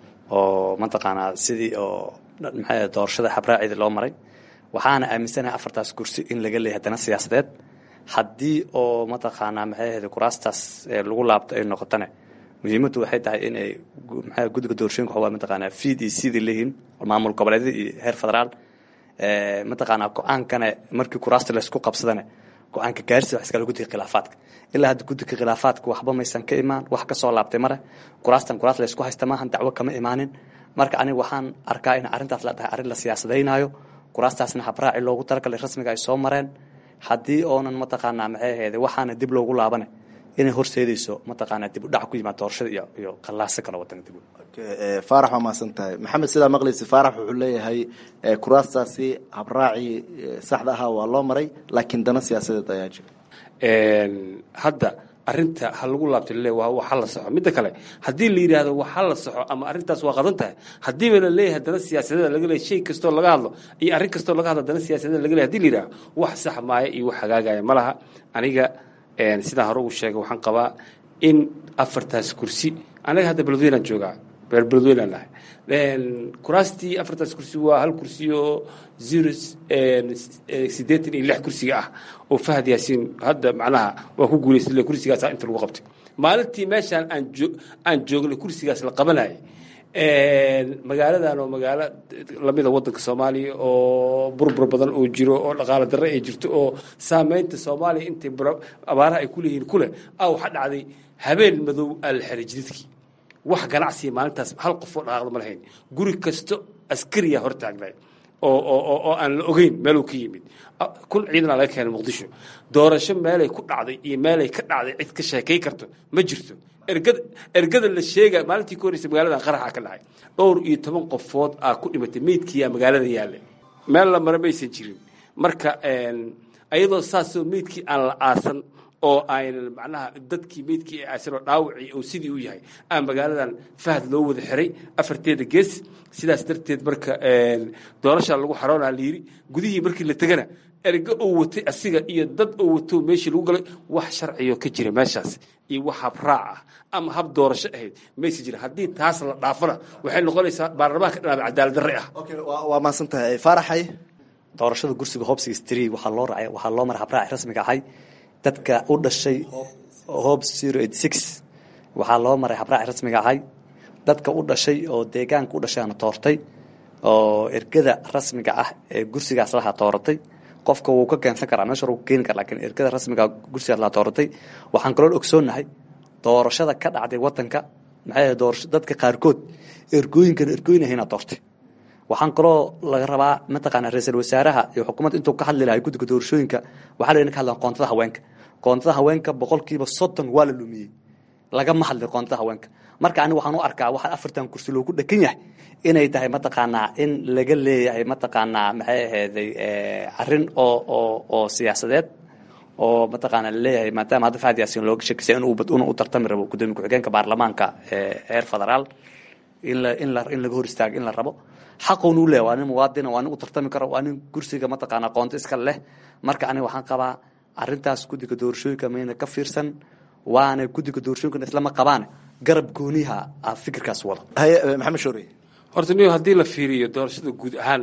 oo mataqaanaa sidii oo maxay doorashada habraaceeda loo maray waxaana aaminsanahay afartaas kursi in laga leeyahay dana siyaasadeed haddii oo mataqaanaa maxay ahayd kuraastaas lagu laabto ay noqotane muhiimaddu waxay tahay inay maxay guddiga doorashooyinka waa mataqaanaa fiid iyo sidii leeyihiin maamul goboleedyada iyo heer federaal mataqaanaa go-aankana markii kuraasta laysku qabsadane go-aanka gaarisa wax iskala guddiga khilaafaadka ilaa hadda guddiga khilaafaadka waxba maysan ka imaan wax ka soo laabtay mare kuraastan kuraas laysku haysta maahan dacwo kama imaanin marka aniga waxaan arkaa in arrintaas la dhahay arrin la siyaasadaynayo kuraastaasna habraaci loogu talagalay rasmiga ay soo mareen haddii oonan mataqaanaa maxay ahayd waxaana dib loogu laabane inay horseedayso mataqaanaa dib u dhac ku yimaad doorashada iyo iyo qallaaso kale wadanka dib faarax waa mahadsan tahay maxamed sidaa maqlaysa faarax wuxuu leeyahay kuraastaasi habraacii saxda ahaa waa loo maray laakiin dana siyaasadeed ayaa jira hadda arrinta ha lagu laabtay le waa waxa la saxo midda kale haddii la yidhaahdo waxa la saxo ama arrintaas waa qadan tahay haddiiba la leeyahay dana siyaasadeed laga leeyahay shay kastoo laga hadlo iyo arrin kastoo laga hadlo dana siyaasadeed laga leeyahay haddii la yidhaahdo wax sax maaya iyo wax hagaagaya ma laha aniga sidaan hore ugu sheegay waxaan qabaa in afartaas kursi anaga hadda beledweynaan joogaa beer beledweynaan nahay kuraastii afartaas kursi waa hal kursi oo zero siddeetan iyo lix kursiga ah oo Fahad Yaasiin hadda macnaha waa ku guuleystay kursigaas inta lagu qabtay maalintii meeshaan aan aan joognay kursigaas la qabanayay magaaladan oo magaalo lamida wadanka Soomaaliya oo burbur badan oo jiro oo dhaqaale darro ay jirto oo saameynta Soomaaliya intii abaaraha ay ku leeyihiin kule ah waxa dhacday habeen madow al xariijidkii wax ganacsi maalintaas hal qof oo dhaqaaqdo ma lahayn guri kasto askariya hor taagnay oo oo oo aan la ogeyn meel uu ka yimid kun ciidan laga keenay Muqdisho doorasho meel ay ku dhacday iyo meel ay ka dhacday cid ka sheekay karto ma jirto ergad ergada la sheegay maalintii kooraysa magaalada qaraxa ka dhacay dhowr iyo toban qofood ah ku dhimatay meedkii magaalada yaale meel la maramaysan jirin marka ayadoo saasoo meedkii aan la aasan oo ayna macnaha dadkii meedkii ay aasan oo dhaawacii oo sidii u yahay aan magaaladan Fahad loo wada xiray afarteeda gees sidaas darteed marka doorasho lagu xaroonaa liiri gudihii markii la tagana erga oo watay asiga iyo dad oo wato meeshii lagu galay wax sharciyo ka jira meeshaas iyo wax habraac ah ama hab doorasho ahayd meeshii jira haddii taas la dhaafana waxay noqonaysaa baarlamaanka dhinaca cadaalad darre ah okay waa maasan tahay faaraxay doorashada kursiga hobsiga three waxaa loo raacay waxaa loo maray habraac rasmiga ahay dadka u dhashay hob zero eight six waxaa loo maray habraac rasmiga ahay dadka u dhashay oo deegaanka u dhashay ana toortay oo ergada rasmiga ah ee kursigaas laha tooratay qofka wuu ka keensan karaa meesha uu keeni karaa laakiin ergada rasmiga kursigaas la tooratay waxaan kaloo ogsoonahay doorashada ka dhacday wadanka maxay doorasho dadka qaarkood ergooyinkan ergooyinahayna doortay waxaan kaloo laga rabaa mataqaana ra'iisul wasaaraha iyo xukuumadda intuu ka hadli lahay guddiga doorashooyinka waxaa la ka hadlaan qoontada haweenka qoontada haweenka boqolkiiba soddon waa la lumiyey lagama hadlin qoontada haweenka marka aniga waxaan u arkaa waxa afartan kursi loogu dhakan yahay inay tahay mataqaanaa in laga leeyahay mataqaanaa maxay ahaydey arrin oo oo oo siyaasadeed oo mataqaanaa leeyahay maadaama hadda Fahad Yaasiin looga shakisay inuu inuu u tartami rabo gudoomiye ku-xigeenka baarlamaanka ee heer federaal in la in la in laga hor istaago in la rabo xaqoon u leeyahay nin muwaadin waa nin u tartami karo waa nin kursiga mataqaanaa qoonto iska leh marka aniga waxaan qabaa arrintaas guddiga doorashooyinka mayna ka fiirsan waana guddiga doorashooyinka isla ma qabaan garab gooniha ah fikirkaas wada maxamed shoori horta niyo haddii la fiiriyo doorashada guud ahaan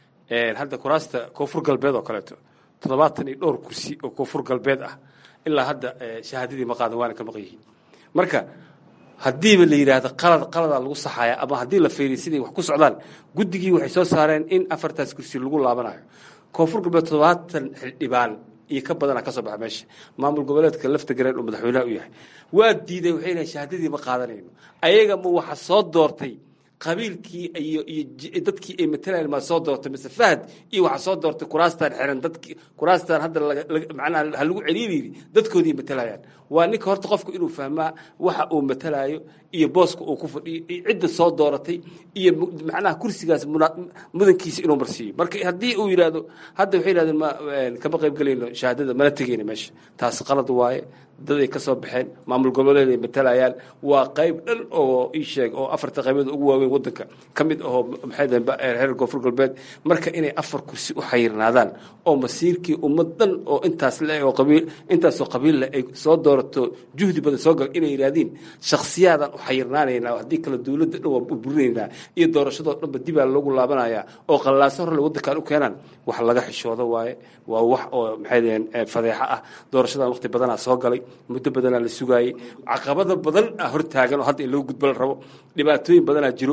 hadda kuraasta koonfur galbeed oo kaleeto toddobaatan iyo dhowr kursi oo koonfur galbeed ah ilaa hadda shahaadadii ma qaadan waana ka maqan yihiin marka haddiiba la yidhaahdo qalad qaladaa lagu saxaya ama haddii la fiiriyo siday wax ku socdaan guddigii waxay soo saareen in afartaas kursi lagu laabanayo koonfur galbeed toddobaatan xildhibaan iyo ka badana ka soo baxa meesha maamul goboleedka lafta gareen oo madaxweynaha u yahay waa diiday waxay leeyihiin shahaadadii ma qaadanayno ayaga ma waxa soo doortay qabiilkii iyo iyo dadkii ay matalayeen ma soo doortay mise Fahad iyo waxa soo doortay kuraastan xiran dadkii kuraastan hadda macnaha hal lagu celiiri dadkoodii matalayaan waa ninka horta qofku inuu fahmaa waxa uu matalayo iyo booska uu ku fadhiyo cidda soo dooratay iyo macnaha kursigaas mudankiisa inuu marsiiyo marka haddii uu yiraahdo hadda waxay yiraahdeen ma kama qayb galayno shahaadada mana tagayna meesha taas qalad waaye dad ay ka soo baxeen maamul goboleed ay matalayaan waa qayb dhan oo ii sheeg oo afarta qaybood ugu waaweyn wadanka ka mid ah maxay dhahay heer koonfur galbeed marka inay afar kursi u xayirnaadaan oo masiirkii ummadan oo intaas la oo qabiil intaas oo qabiil la ay soo doorato juhdi badan soo gal inay yiraahdeen shakhsiyadan u xayirnaanayna haddii kala dawladda dhan waa burburinayna iyo doorashadoo dhanba dib aa loogu laabanaya oo qallaaso hore wadankan u keenaan wax laga xishoodo waaye waa wax oo maxay dhahay fadeexa ah doorashadan waqti badan soo galay muddo badan la sugaayay caqabado badan hor taagan oo hadda in loo gudbal rabo dhibaatooyin badan jiro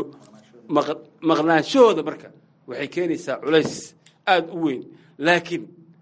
maqnaanshooda marka waxay keenaysaa culays aad u weyn laakiin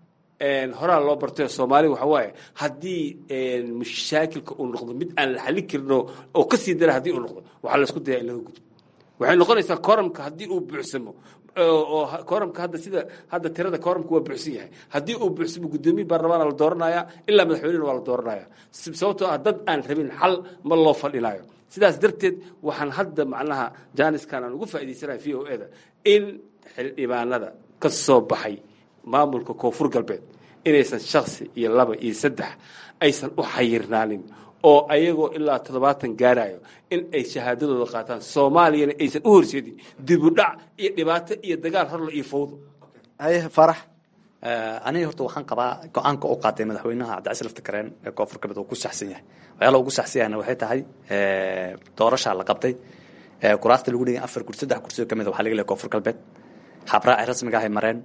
een horaa loo bartay Soomaali waxa waaye hadii een mushaakilka uu noqdo mid aan la xalin karno oo ka sii dara hadii uu noqdo waxa la isku dayaa in laga gudbo waxay noqonaysaa kooramka haddii uu buuxsamo oo kooramka hadda sida hadda tirada kooramka waa buuxsan yahay haddii uu buuxsamo guddoomiye baarlamaana la dooranaya ilaa madaxweynena waa la dooranaya sababtoo ah dad aan rabin xal ma loo fadhinayo sidaas darteed waxaan hadda macnaha jaaniskan aan ugu faa'iidaysanahay v o eda in xildhibaanada ka soo baxay maamulka koonfur galbeed inaysan shaksi iyo laba iyo saddex aysan u xayirnaanin oo ayagoo ilaa toddobaatan gaarayo in ay shahaadadooda qaataan soomaaliyana aysan u horseedin dibudhac iyo dhibaato iyo dagaal horla iyo fawdo haye farax aniga horta waxaan qabaa go-aanka u qaatay madaxweynaha cabdicasiis laftagareen ee koonfur galbeed uu ku saxsan yahay waxyaala ugu saxsan yahayna waxay tahay doorashaa la qabtay kuraasta lagu dhigay afar kursi saddex kursi ka mid a waxaa laga leeyahay koonfur galbeed habraaci rasmiga ahay mareen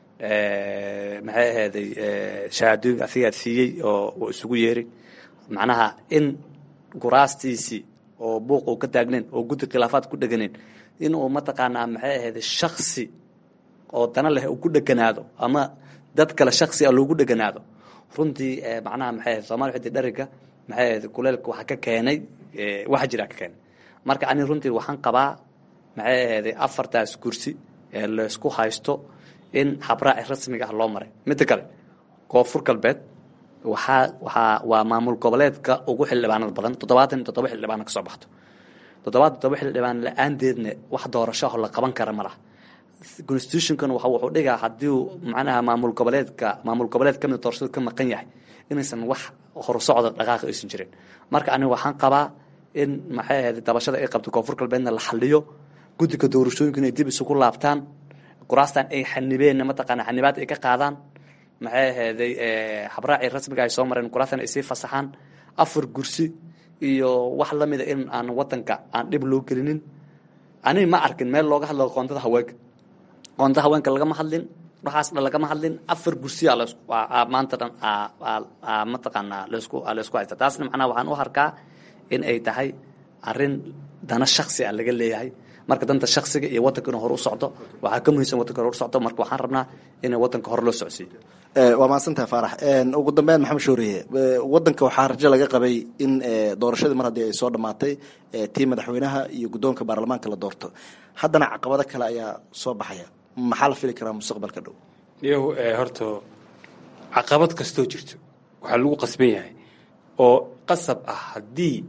maxay ahaaday shahaadooyin asigaad siiyey oo isugu yeeray macnaha in kuraastiisii oo buuq uu ka taagnayn oo guddi khilaafaad ku dheganeen in uu mataqaanaa maxay ahaaday shaksi oo dana leh uu ku dheganaado ama dad kale shaksi ah loogu dheganaado runtii macnaha maxay ahayd Soomaaliya xiddi dhariga maxay ahayd kuleelka waxa ka keenay waxa jira ka keenay marka ani runtii waxaan qabaa maxay ahayd afartaas kursi ee la isku haysto in habraaci rasmiga ah loo maray mid kale koonfur galbeed waxa waxa waa maamul goboleedka ugu xildhibaanada badan toddobaatan iyo toddoba xildhibaan ka soo baxdo toddobaatan iyo toddoba xildhibaan la'aanteedna wax doorasho la qaban kara ma laha constitutionkan waxa uu dhigaa hadii macnaha maamul goboleedka maamul goboleed kamid doorashada ka maqan yahay inaysan wax horusocda dhaqaaq aysan jirin marka aniga waxaan qabaa in maxay ahayd dabashada ay qabto koonfur galbeedna la xaliyo guddiga doorashooyinka inay dib isugu laabtaan kuraastan ay xanibeen mataqaana xanibaad ay ka qaadaan maxay ahayd habraaci rasmiga ay soo mareen kuraastan ay sii fasaxaan afar kursi iyo wax la mid ah in aan wadanka aan dib loo gelinin ani ma arkin meel looga hadlo qoondada haweenka qoondada haweenka lagama hadlin waxaas dhan lagama hadlin afar kursi ah maanta dhan mataqaana laysku laysku haysta taasna macnaha waxaan u harkaa in ay tahay arrin dana shaksi ah laga leeyahay marka danta shaksiga iyo wadanka inuu hor u socdo waxaa ka muhiimsan wadanka hor u socdo marka waxaan rabnaa in wadanka hor loo socodsiiyo waa mahadsantahay faarax ugu dambeyn maxamed shooriye wadanka waxaa rajo laga qabay in doorashadii mar haddii ay soo dhammaatay tii madaxweynaha iyo guddoonka baarlamaanka la doorto haddana caqabado kale ayaa soo baxaya maxaa la fili karaa mustaqbalka dhow iyagu horta caqabad kastoo jirto waxaa lagu qasban yahay oo qasab ah haddii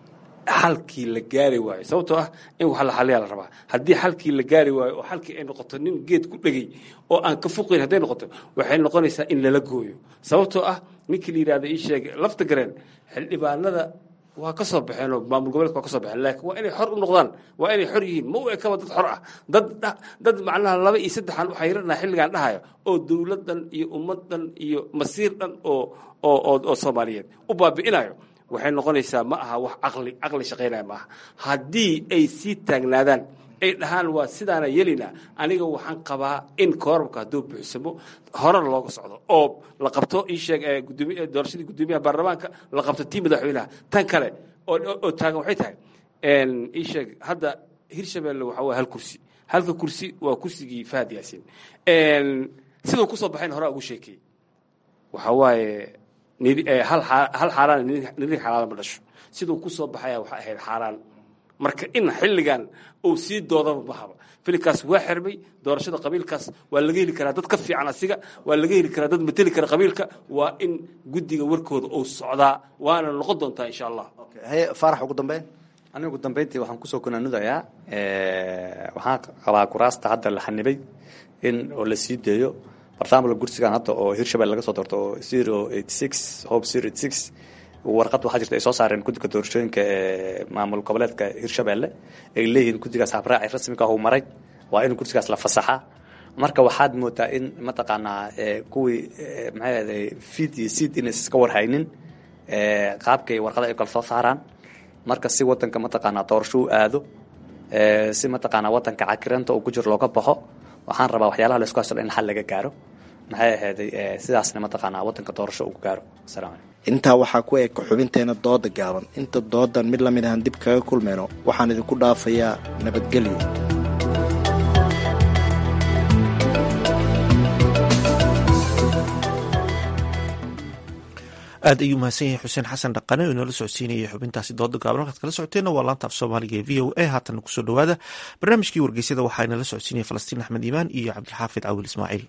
xalkii la gaari waayo sababtoo ah in wax la xaliyaa la rabaa haddii xalkii la gaari waayo oo xalkii ay noqoto nin geed ku dhegay oo aan ka foqayn hadday noqoto waxay noqonaysaa in lala gooyo sababtoo ah ninkii la yidhahda ii sheeg lafta gareen xildhibaanada waa ka soo baxeen oo maamul goboleedka waa ka soo baxeen laakiin waa inay xor u noqdaan waa inay xor yihiin ma u ekaba dad xor ah dad dad macnaha laba iyo saddexan u xayiranaa xilligaan dhahayo oo dowladdan iyo ummaddan iyo masiir dhan oo oo oo soomaaliyeed u baabi'inayo waxay noqonaysaa ma aha wax caqli caqli shaqaynaya ma aha haddii ay sii taagnaadaan ay dhahaan waa sidaana yelina aniga waxaan qabaa in koorabka hadduu buuxsamo horena looga socdo oo la qabto ii sheeg gudoomiye doorashadii guddoomiyaha baarlamaanka la qabto tii madaxweynaha tan kale oo oo taagan waxay tahay ii sheeg hadda hirshabeelle waxa waa hal kursi halka kursi waa kursigii Fahad Yaasin sidoo ku soo baxayn hore ugu sheekay waxa waaye hal hal xaaraan nidin xalaal ma dhasho sidoo ku soo baxaya waxa ahayd xaaraan marka in xilligan uu sii doodaba mahaba filikaas waa xirmay doorashada qabiilkaas waa laga heli karaa dad ka fiican asiga waa laga heli karaa dad mateli kara qabiilka waa in guddiga warkooda uu socdaa waana noqon doontaa insha allah haye faarax ugu dambeyn aniga ugu dambeyntii waxaan kusoo kunaanudayaa waxaan qabaa kuraasta hadda la xanibay in oo la sii deeyo barnaamijka gursigan hadda oo Hirshabelle laga soo doorto oo zero eight six hope zero eight six warqad waxa jirta ay soo saareen guddiga doorashooyinka ee maamul goboleedka Hirshabelle ay leeyihiin guddigaas habraaci rasmiga ah oo maray waa in gursigaas la fasaxa marka waxaad moodaa in mataqaanaa kuwii maxay ahayd feed iyo seed in iska warhaynin ee qaabkay warqada ay kala soo saaraan marka si wadanka mataqaanaa doorasho aado ee si mataqaanaa wadanka cakiranta oo ku jir looga baxo waxaan rabaa waxyaalaha la isku haysto in xal laga gaaro maxay ahayd sidaasna mataqaanaa wadanka doorasho uu gaaro assalaamu calaykum intaa waxaa ku eg xubinteena dooda gaaban inta doodan mid lamid ahan dib kaga kulmeyno waxaan idinku dhaafayaa nabadgelyo aad ayuu mahadsan yahay xuseen xasan dhaqane oo inoola socodsiinayay xubintaasi dooda gaaban halkaad kala socoteenna waa laanta af soomaaliga ee v o a haatan kusoo dhowaada barnaamijkii wargeysyada waxaa inala socodsiinaya falastiin axmed iimaan iyo cabdilxaafid cawil ismaaciil.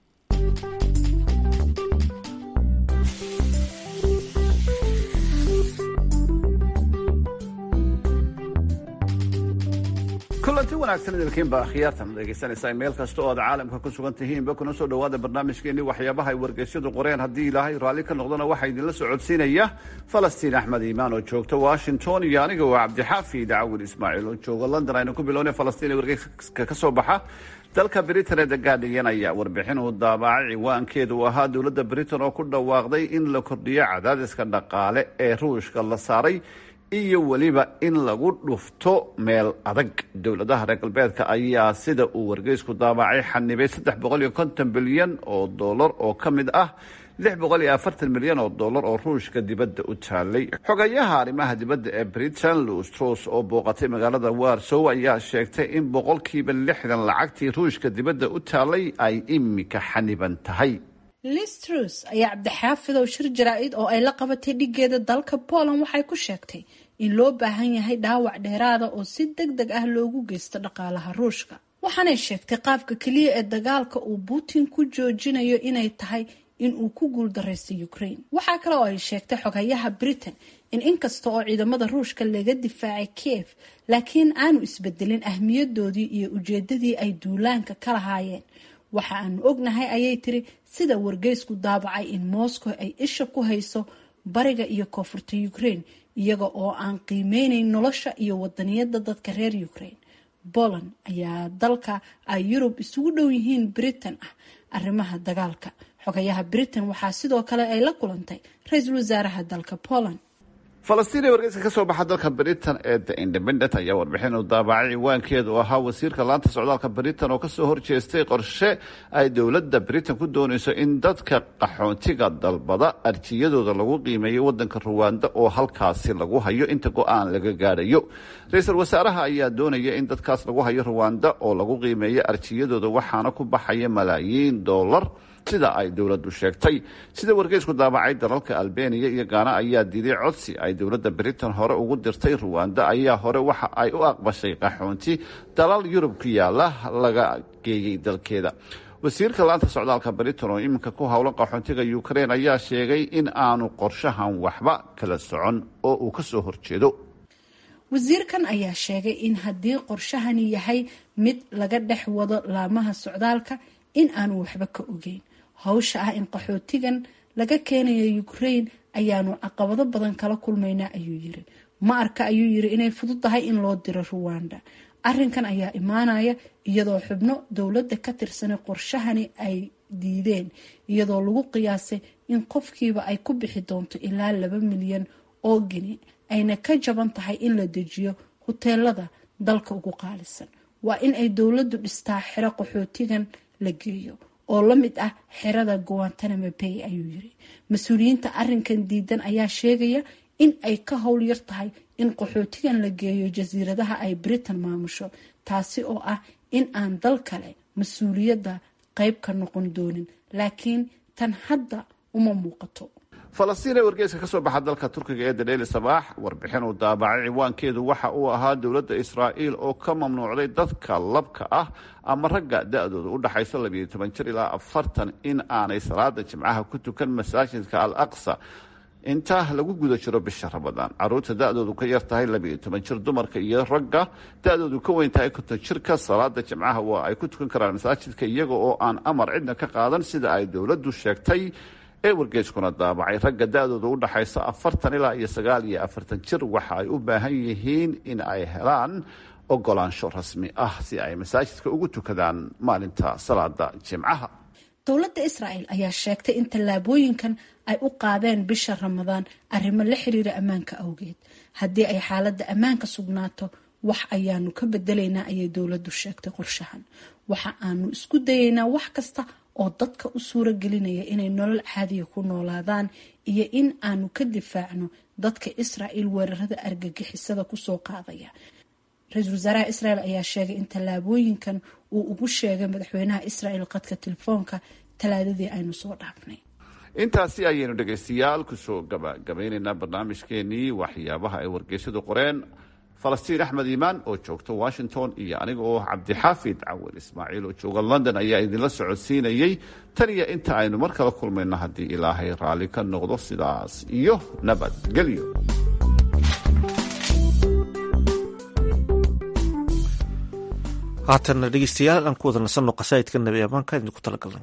kulanti wanaagsan idilkiinba khiyaartan dhegeysanaysaa meel kasta oo aad caalamka ku sugan tihiinba kuna soo dhowaada barnaamijkeenii waxyaabaha ay wargeysyadu qoreen. haddii ilaahay raalli ka noqdona waxaa idinla socodsiinaya falastiin axmed iimaan oo joogta washington iyo aniga waa cabdixaafid cawil ismaaciil oo jooga london. aynu ku bilownay falastiin ee wargeyska ka soo baxa dalka britain ee The Guardian ayaa warbixin uu daabacay ciwaankeedu uu ahaa dowladda britain oo ku dhawaaqday in la kordhiyo cadaadiska dhaqaale ee ruushka la saaray iyo weliba in lagu dhufto meel adag. dowladaha reer galbeedka ayaa sida uu wargeysku daabacay xanibay saddex boqol iyo konton bilyan oo dollar oo ka mid ah lix boqol iyo afartan milyan oo dollar oo ruushka dibadda u taalay. xogayaha arrimaha dibadda ee britain Liz Truss oo booqatay magaalada Warsaw ayaa sheegtay in boqolkiiba lixdan lacagtii ruushka dibadda u taalay ay imika xaniban tahay. Liz Truss ayaa cabdixaafid oo shir jaraa'id oo ay la qabatay dhigeeda dalka Poland waxay ku sheegtay in loo baahan yahay dhaawac dheeraada oo si degdeg ah loogu geysto dhaqaalaha ruushka. waxaanay sheegtay qaabka kaliya ee dagaalka uu Putin ku joojinayo inay tahay in uu ku guuldareysto Ukraine. waxaa kale oo ay sheegtay xogayaha Britain in inkasta oo ciidamada ruushka laga difaacay Kiev laakiin aanu isbedelin ahmiyadoodii iyo ujeedadii ay duulaanka ka lahaayeen. waxa aanu ognahay ayay tiri sida wargeysku daabacay in Moscow ay isha ku hayso bariga iyo koonfurta Ukraine iyaga oo aan qiimeynayn nolosha iyo wadaniyada dadka reer Ukraine. Poland ayaa dalka ay Yurub isugu dhow yihiin Britain ah arrimaha dagaalka. xogayaha Britain waxaa sidoo kale ay la kulantay ra-iisul wasaaraha dalka Poland. falastiin ee wargeyska ka soo baxa dalka britain ee The Independent ayaa warbixin uu daabacay ciwaankeedu ahaa wasiirka laanta socdaalka britain oo kasoo horjeestay qorshe ay dowladda britain ku doonayso in dadka qaxoontiga dalbada arjiyadooda lagu qiimeeyo wadanka Rwanda oo halkaasi lagu hayo inta go-aan laga gaadhayo. ra-iisul wasaaraha ayaa doonaya in dadkaas lagu hayo Rwanda oo lagu qiimeeyo arjiyadooda waxaana ku baxaya malaayiin dollar sida ay dowladdu sheegtay. sida wargeysku daabacay dalalka Albania iyo Ghana ayaa diiday codsi ay dowladda Britain hore ugu dirtay Rwanda ayaa hore waxa ay u aqbashay qaxoonti dalal Yurub ku yaala laga geeyay dalkeeda. wasiirka laanta socdaalka Britain oo iminka ku howlan qaxoontiga Ukraine ayaa sheegay in aanu qorshahan waxba kala socon oo uu ka soo horjeedo. wasiirkan ayaa sheegay in haddii qorshahani yahay mid laga dhex wado laamaha socdaalka in aanu waxba ka ogeyn. hawsha ah in qaxootigan laga keenayo Ukraine ayaanu caqabado badan kala kulmaynaa ayuu yiri. ma arka ayuu yiri inay fududahay in loo diro Rwanda. arrinkan ayaa imaanaya iyadoo xubno dowladda ka tirsan qorshahani ay diideen iyadoo lagu qiyaasay in qofkiiba ay ku bixi doonto ilaa laba milyan oo gini ayna ka jaban tahay in la dejiyo hoteelada dalka ugu qaalisan. waa in ay dowladdu dhistaa xero qaxootigan la geeyo oo la mid ah xerada Guantanamo Bay ayuu yiri. mas-uuliyiinta arrinkan diidan ayaa sheegaya in ay ka howl yar tahay in qaxootigan la geeyo jasiiradaha ay Britain maamusho taasi oo ah in aan dal kale mas-uuliyadda qayb ka noqon doonin laakiin tan hadda uma muuqato. falastiin ee wargeyska ka soo baxa dalka Turkiga ee The Daily Sabah warbixin uu daabacay ciwaankeedu waxa uu ahaa dowladda Israa'iil oo ka mamnuucday dadka labka ah ama ragga da'doodu u dhaxayso laba iyo toban jir ilaa afartan in aanay salaada jimcaha ku tukan masaajidka Al-Aqsa inta lagu guda jiro bisha Ramadaan. caruurta da'doodu ka yar tahay laba iyo toban jir, dumarka iyo ragga da'doodu ka weyn tahay konton jirka salaada jimcaha waa ay ku tukan karaan masaajidka iyaga oo aan amar cidna ka qaadan sida ay dowladdu sheegtay. ee wargeyskuna daabacay ragga da'dooda u dhaxaysa afartan ilaa iyo sagaal iyo afartan jir waxa ay u baahan yihiin in ay helaan ogolaansho rasmi ah si ay masaajidka ugu tukadaan maalinta salaada jimcaha. dowladda Israa'iil ayaa sheegtay in tallaabooyinkan ay u qaadeen bisha Ramadaan arrimo la xiriira ammaanka awgeed. haddii ay xaaladda ammaanka sugnaato wax ayaanu ka bedelaynaa ayay dowladdu sheegtay qorshahan. waxa aanu isku dayaynaa wax kasta oo dadka u suura gelinaya inay nolol caadiya ku noolaadaan iyo in aanu ka difaacno dadka Israa'iil weerarada argagixisada kusoo qaadaya. ra-iisul wasaaraha Israa'iil ayaa sheegay in tallaabooyinkan uu ugu sheegay madaxweynaha Israa'iil qadka telefoonka talaadadii aynu soo dhaafnay. intaasi ayaynu dhegaystayaal kusoo gabagabaynaynaa barnaamijkeenii waxyaabaha ay wargeysyadu qoreen. falastiin axmed iimaan oo joogta washington iyo aniga oo cabdixaafid cawel ismaaciil oo jooga london ayaa idinla socodsiinayey. tan iyo inta aynu mar kala kulmayno haddii ilaahay raalli ka noqdo sidaas iyo nabadgelyo. haatanna dhegeystayaal aan ku wada nasanno qasaa'idka nabi amaanka idinku talagalnay.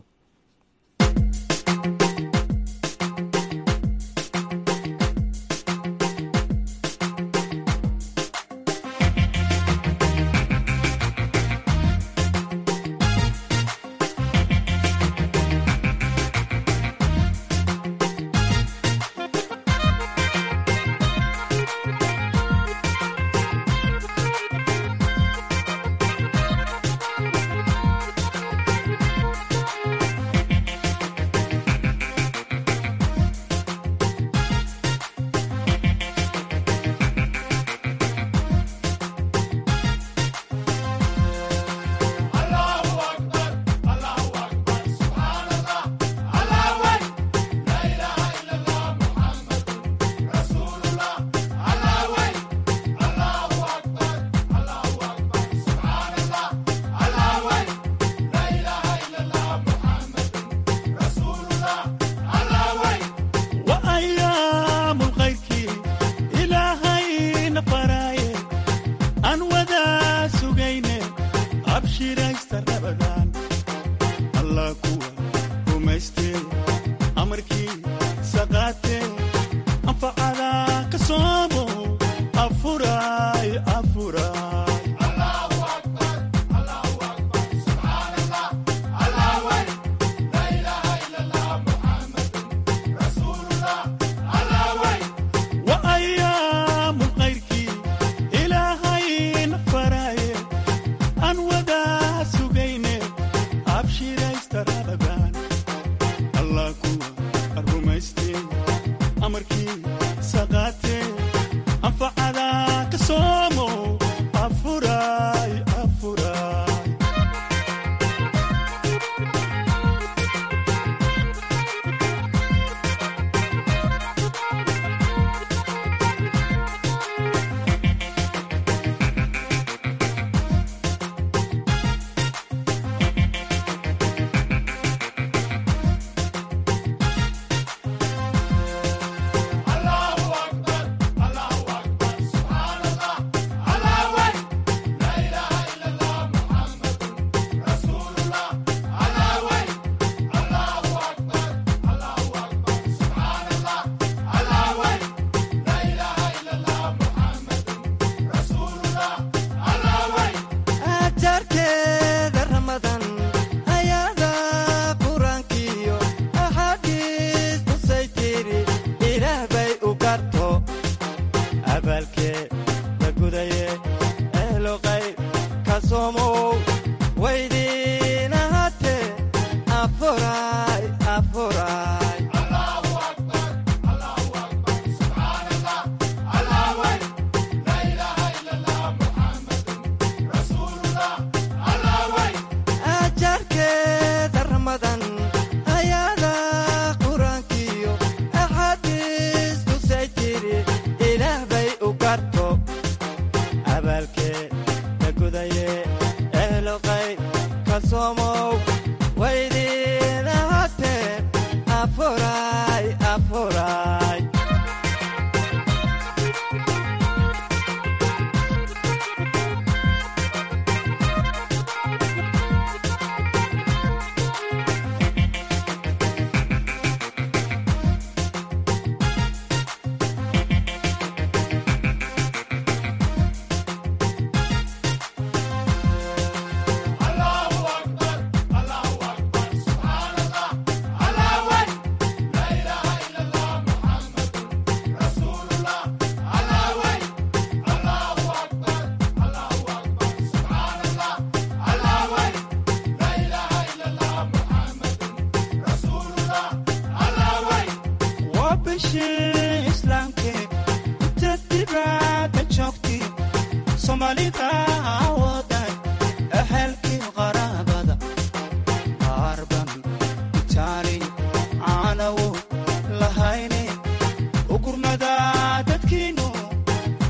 Arban, Italian, Anawo.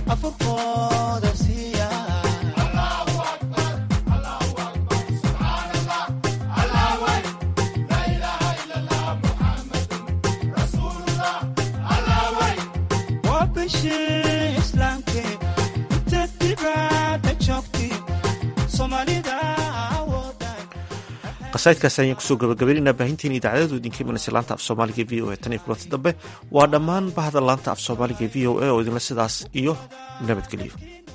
afurkooda siiya qasaidkaas ayaan kusoo gabagabaynaynaa baahintiin idaacadadu idinka imanaysa laanta af soomaaliga v o a tan iyo kulanti dambe waa dhammaan bahda laanta af soomaaliga v o a oo idinla sidaas iyo nabadgeliyo